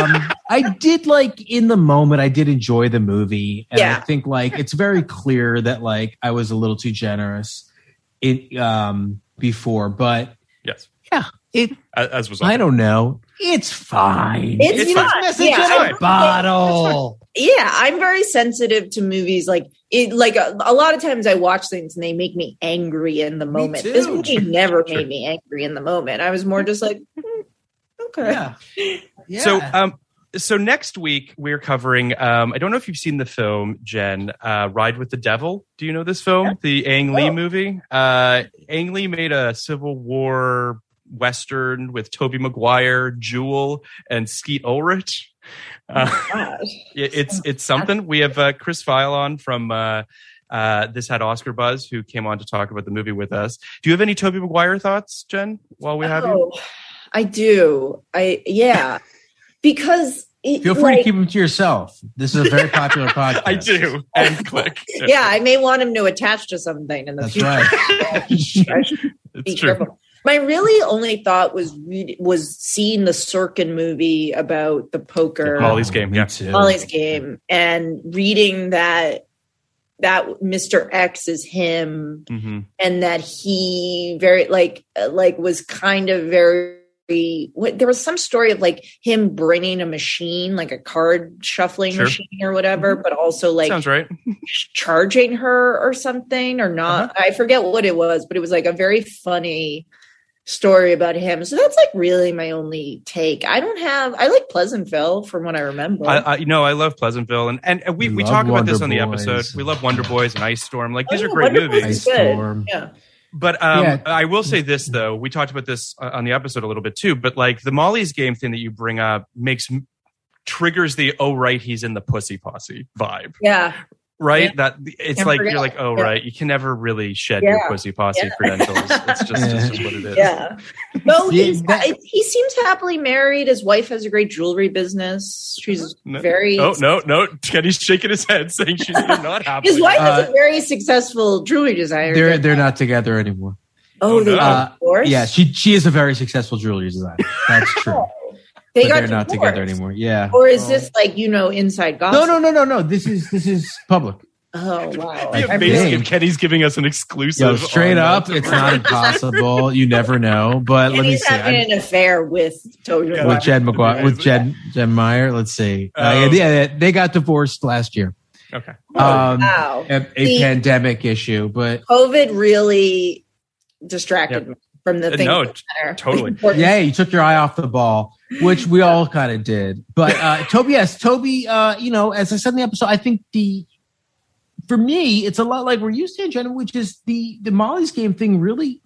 I did like in the moment, I did enjoy the movie. And Yeah. I think like it's very clear that like I was a little too generous it um before, but Yes. yeah, it As, as was I don't know. It's fine. It's, It's you know, fine. Message yeah, in I- a bottle. yeah, I'm very sensitive to movies. Like it, like a, a lot of times I watch things and they make me angry in the moment. too. This movie never True. made me angry in the moment. I was more just like, hmm, okay. Yeah. Yeah. So, um, so next week we're covering. Um, I don't know if you've seen the film, Jen. Uh, Ride with the Devil. Do you know this film? The Ang Lee Oh. movie. Uh, Ang Lee made a Civil War Western with Tobey Maguire, Jewel, and Skeet Ulrich. Uh, Gosh. it- it's it's something. We have uh, Chris File on from uh, uh, This Had Oscar Buzz, who came on to talk about the movie with us. Do you have any Tobey Maguire thoughts, Jen? While we have you, Oh, I do. I yeah, because it, Feel free like, to keep them to yourself. This is a very popular podcast. I do. And click. yeah, I may want him to attach to something in the That's future. right. I should It's be true. careful. My really only thought was read, was seeing the Sorkin movie about the poker Molly's Game, Me yeah. too. Molly's Game, and reading that that Mister X is him, hmm and that he very like uh, like was kind of very. What, there was some story of like him bringing a machine, like a card shuffling Sure. machine or whatever, but also like Sounds right. charging her or something or not. Uh-huh. I forget what it was, but it was like a very funny story about him. So that's like really my only take. I don't have, I like Pleasantville from what I remember. I, I, you know, I love Pleasantville, and and, and we, We we love talk about Wonder this on the Boys. episode. We love Wonder Boys and Ice Storm. Like these Oh, are yeah, great Wonder Boys movies. is good. Storm. Yeah. But um, Yeah. I will say this though, we talked about this uh, on the episode a little bit too. But like the Molly's Game thing that you bring up makes triggers the oh right he's in the pussy posse vibe, Yeah. right? Yeah. That it's Can't like forget you're like it. oh Yeah. right, you can never really shed your Yeah. pussy posse Yeah. credentials. It's just, Yeah. it's just what it is. Yeah. No, Yeah, he's, that- he seems happily married. His wife has a great jewelry business. She's No. very. Oh no, no, Kenny's shaking his head saying she's not happy. His wife Uh, is a very successful jewelry designer. They're they're not together anymore. Oh, they no. got Uh, divorced? Yeah, she she is a very successful jewelry designer. That's true. They but got they're not divorced. together anymore. Yeah. Or is this like, you know, inside gossip? No, no, no, no, no. This is this is public. Oh, wow. Yeah, I basically, think- Kenny's giving us an exclusive. Yo, straight on, uh, up, it's not impossible. You never know. But And let me he's see. having I- an affair with Toby Yeah, Maguire. with Jen McGuire, with Jen Jen Meyer. Let's see. Uh, Oh. yeah, yeah, they got divorced last year. Okay. Um, Wow. a, a See- pandemic issue, but COVID really distracted Yep. me from the Uh, things no, that matter. totally. Important. yeah, you took your eye off the ball, which we all kind of did. But uh, Toby, yes, Toby. Uh, you know, as I said in the episode, I think the for me, it's a lot like we're used to, Jenna, which is the the Molly's Game thing. Really,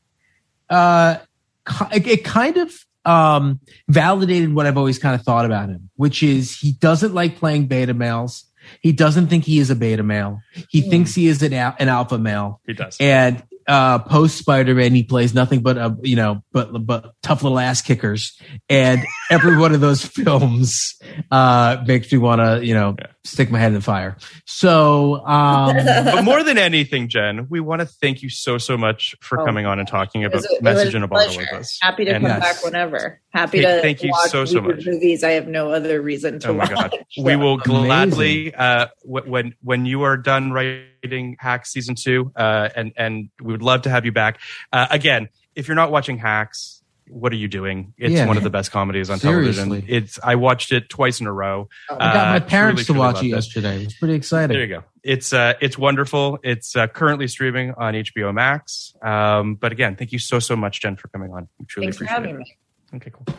uh, it, it kind of um, validated what I've always kind of thought about him, which is he doesn't like playing beta males. He doesn't think he is a beta male. He Mm. thinks he is an, al- an alpha male. He does. And uh, post Spider-Man, he plays nothing but uh, you know, but but tough little ass kickers. And every one of those films uh, makes me want to, you know, Yeah. stick my head in the fire. So, um, But more than anything, Jen, we want to thank you so, so much for Oh, coming on and talking It about was a- it Message was in a a Bottle pleasure. with us. Happy to And- come Yes. back whenever. Happy Hey, to thank you watch so, so weird much. movies. I have no other reason to Oh my watch. God. We will Amazing. gladly, uh, w- when, when you are done writing Hacks season two, uh, and, and we would love to have you back. Uh, again, if you're not watching Hacks, what are you doing? It's Yeah, one of man. the best comedies on Seriously. television. It's, I watched it twice in a row. I got my Uh, parents truly, to truly watch loved it it. yesterday. It was pretty exciting. There you go. It's uh, it's wonderful. It's uh, currently streaming on H B O Max. Um, but again, thank you so so much, Jen, for coming on. We truly Thanks for appreciate having it. me. Okay, cool.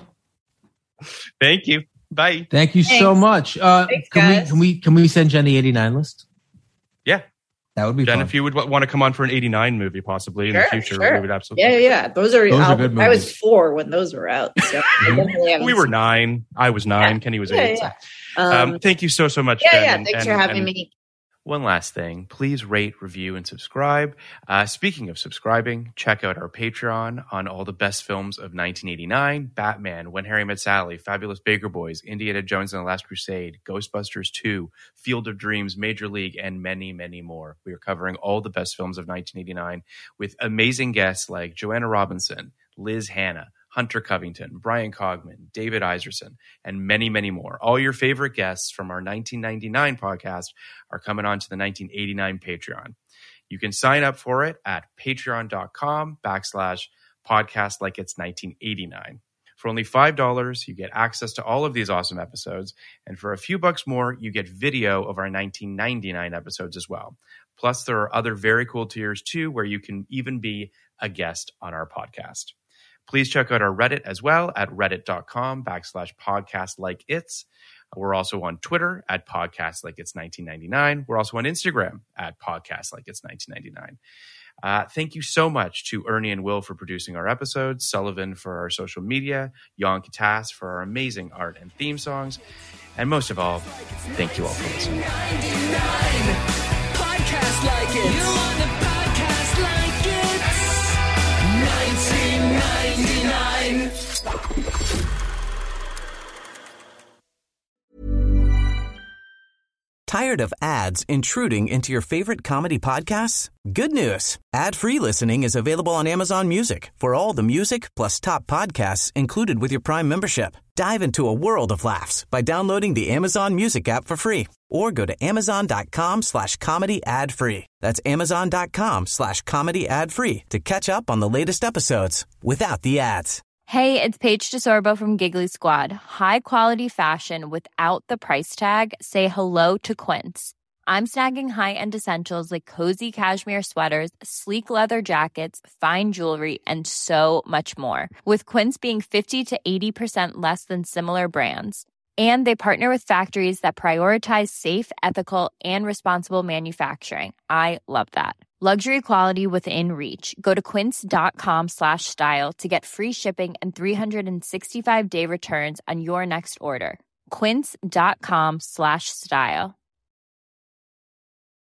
Thank you. Bye. Thank you so Thanks. much. Uh, Thanks, can we guys. can we can we send Jen the eighty-nine list? Yeah, That would be Jen, fun. if you would w- want to come on for an eighty-nine movie, possibly in Sure, the future, sure. we would absolutely. Yeah, yeah, yeah. Those are, Those are I'll- good I was movies. four when those were out. So I definitely haven't We were seen- nine. I was nine. Yeah. Kenny was Yeah, eight. yeah. Um, Um, thank you so so much. yeah, Jen, yeah. and- Thanks and- for having and- me. One last thing, please rate, review, and subscribe. Uh, speaking of subscribing, check out our Patreon on all the best films of nineteen eighty-nine, Batman, When Harry Met Sally, Fabulous Baker Boys, Indiana Jones and the Last Crusade, Ghostbusters two, Field of Dreams, Major League, and many, many more. We are covering all the best films of nineteen eighty-nine with amazing guests like Joanna Robinson, Liz Hanna, Hunter Covington, Brian Cogman, David Iserson, and many, many more. All your favorite guests from our nineteen ninety-nine podcast are coming on to the nineteen eighty-nine Patreon. You can sign up for it at patreon.com backslash podcast like it's nineteen eighty-nine. For only five dollars, you get access to all of these awesome episodes. And for a few bucks more, you get video of our nineteen ninety-nine episodes as well. Plus, there are other very cool tiers too, where you can even be a guest on our podcast. Please check out our Reddit as well at reddit.com backslash podcast like it's. We're also on Twitter at podcast like it's nineteen ninety-nine. We're also on Instagram at podcast like it's nineteen ninety-nine. Uh, thank you so much to Ernie and Will for producing our episodes, Sullivan for our social media, Jan Katas for our amazing art and theme songs, and most of all, thank you all for listening. Podcast like it. You want a podcast like it? nineteen ninety-nine. Tired of ads intruding into your favorite comedy podcasts? Good news. Ad-free listening is available on Amazon Music for all the music plus top podcasts included with your Prime membership. Dive into a world of laughs by downloading the Amazon Music app for free or go to amazon.com slash comedy ad free. That's amazon.com slash comedy ad free to catch up on the latest episodes without the ads. Hey, it's Paige DeSorbo from Giggly Squad. High quality fashion without the price tag. Say hello to Quince. I'm snagging high-end essentials like cozy cashmere sweaters, sleek leather jackets, fine jewelry, and so much more. With Quince being fifty to eighty percent less than similar brands. And they partner with factories that prioritize safe, ethical, and responsible manufacturing. I love that. Luxury quality within reach. Go to quince.com slash style to get free shipping and three sixty-five day returns on your next order. Quince.com slash style.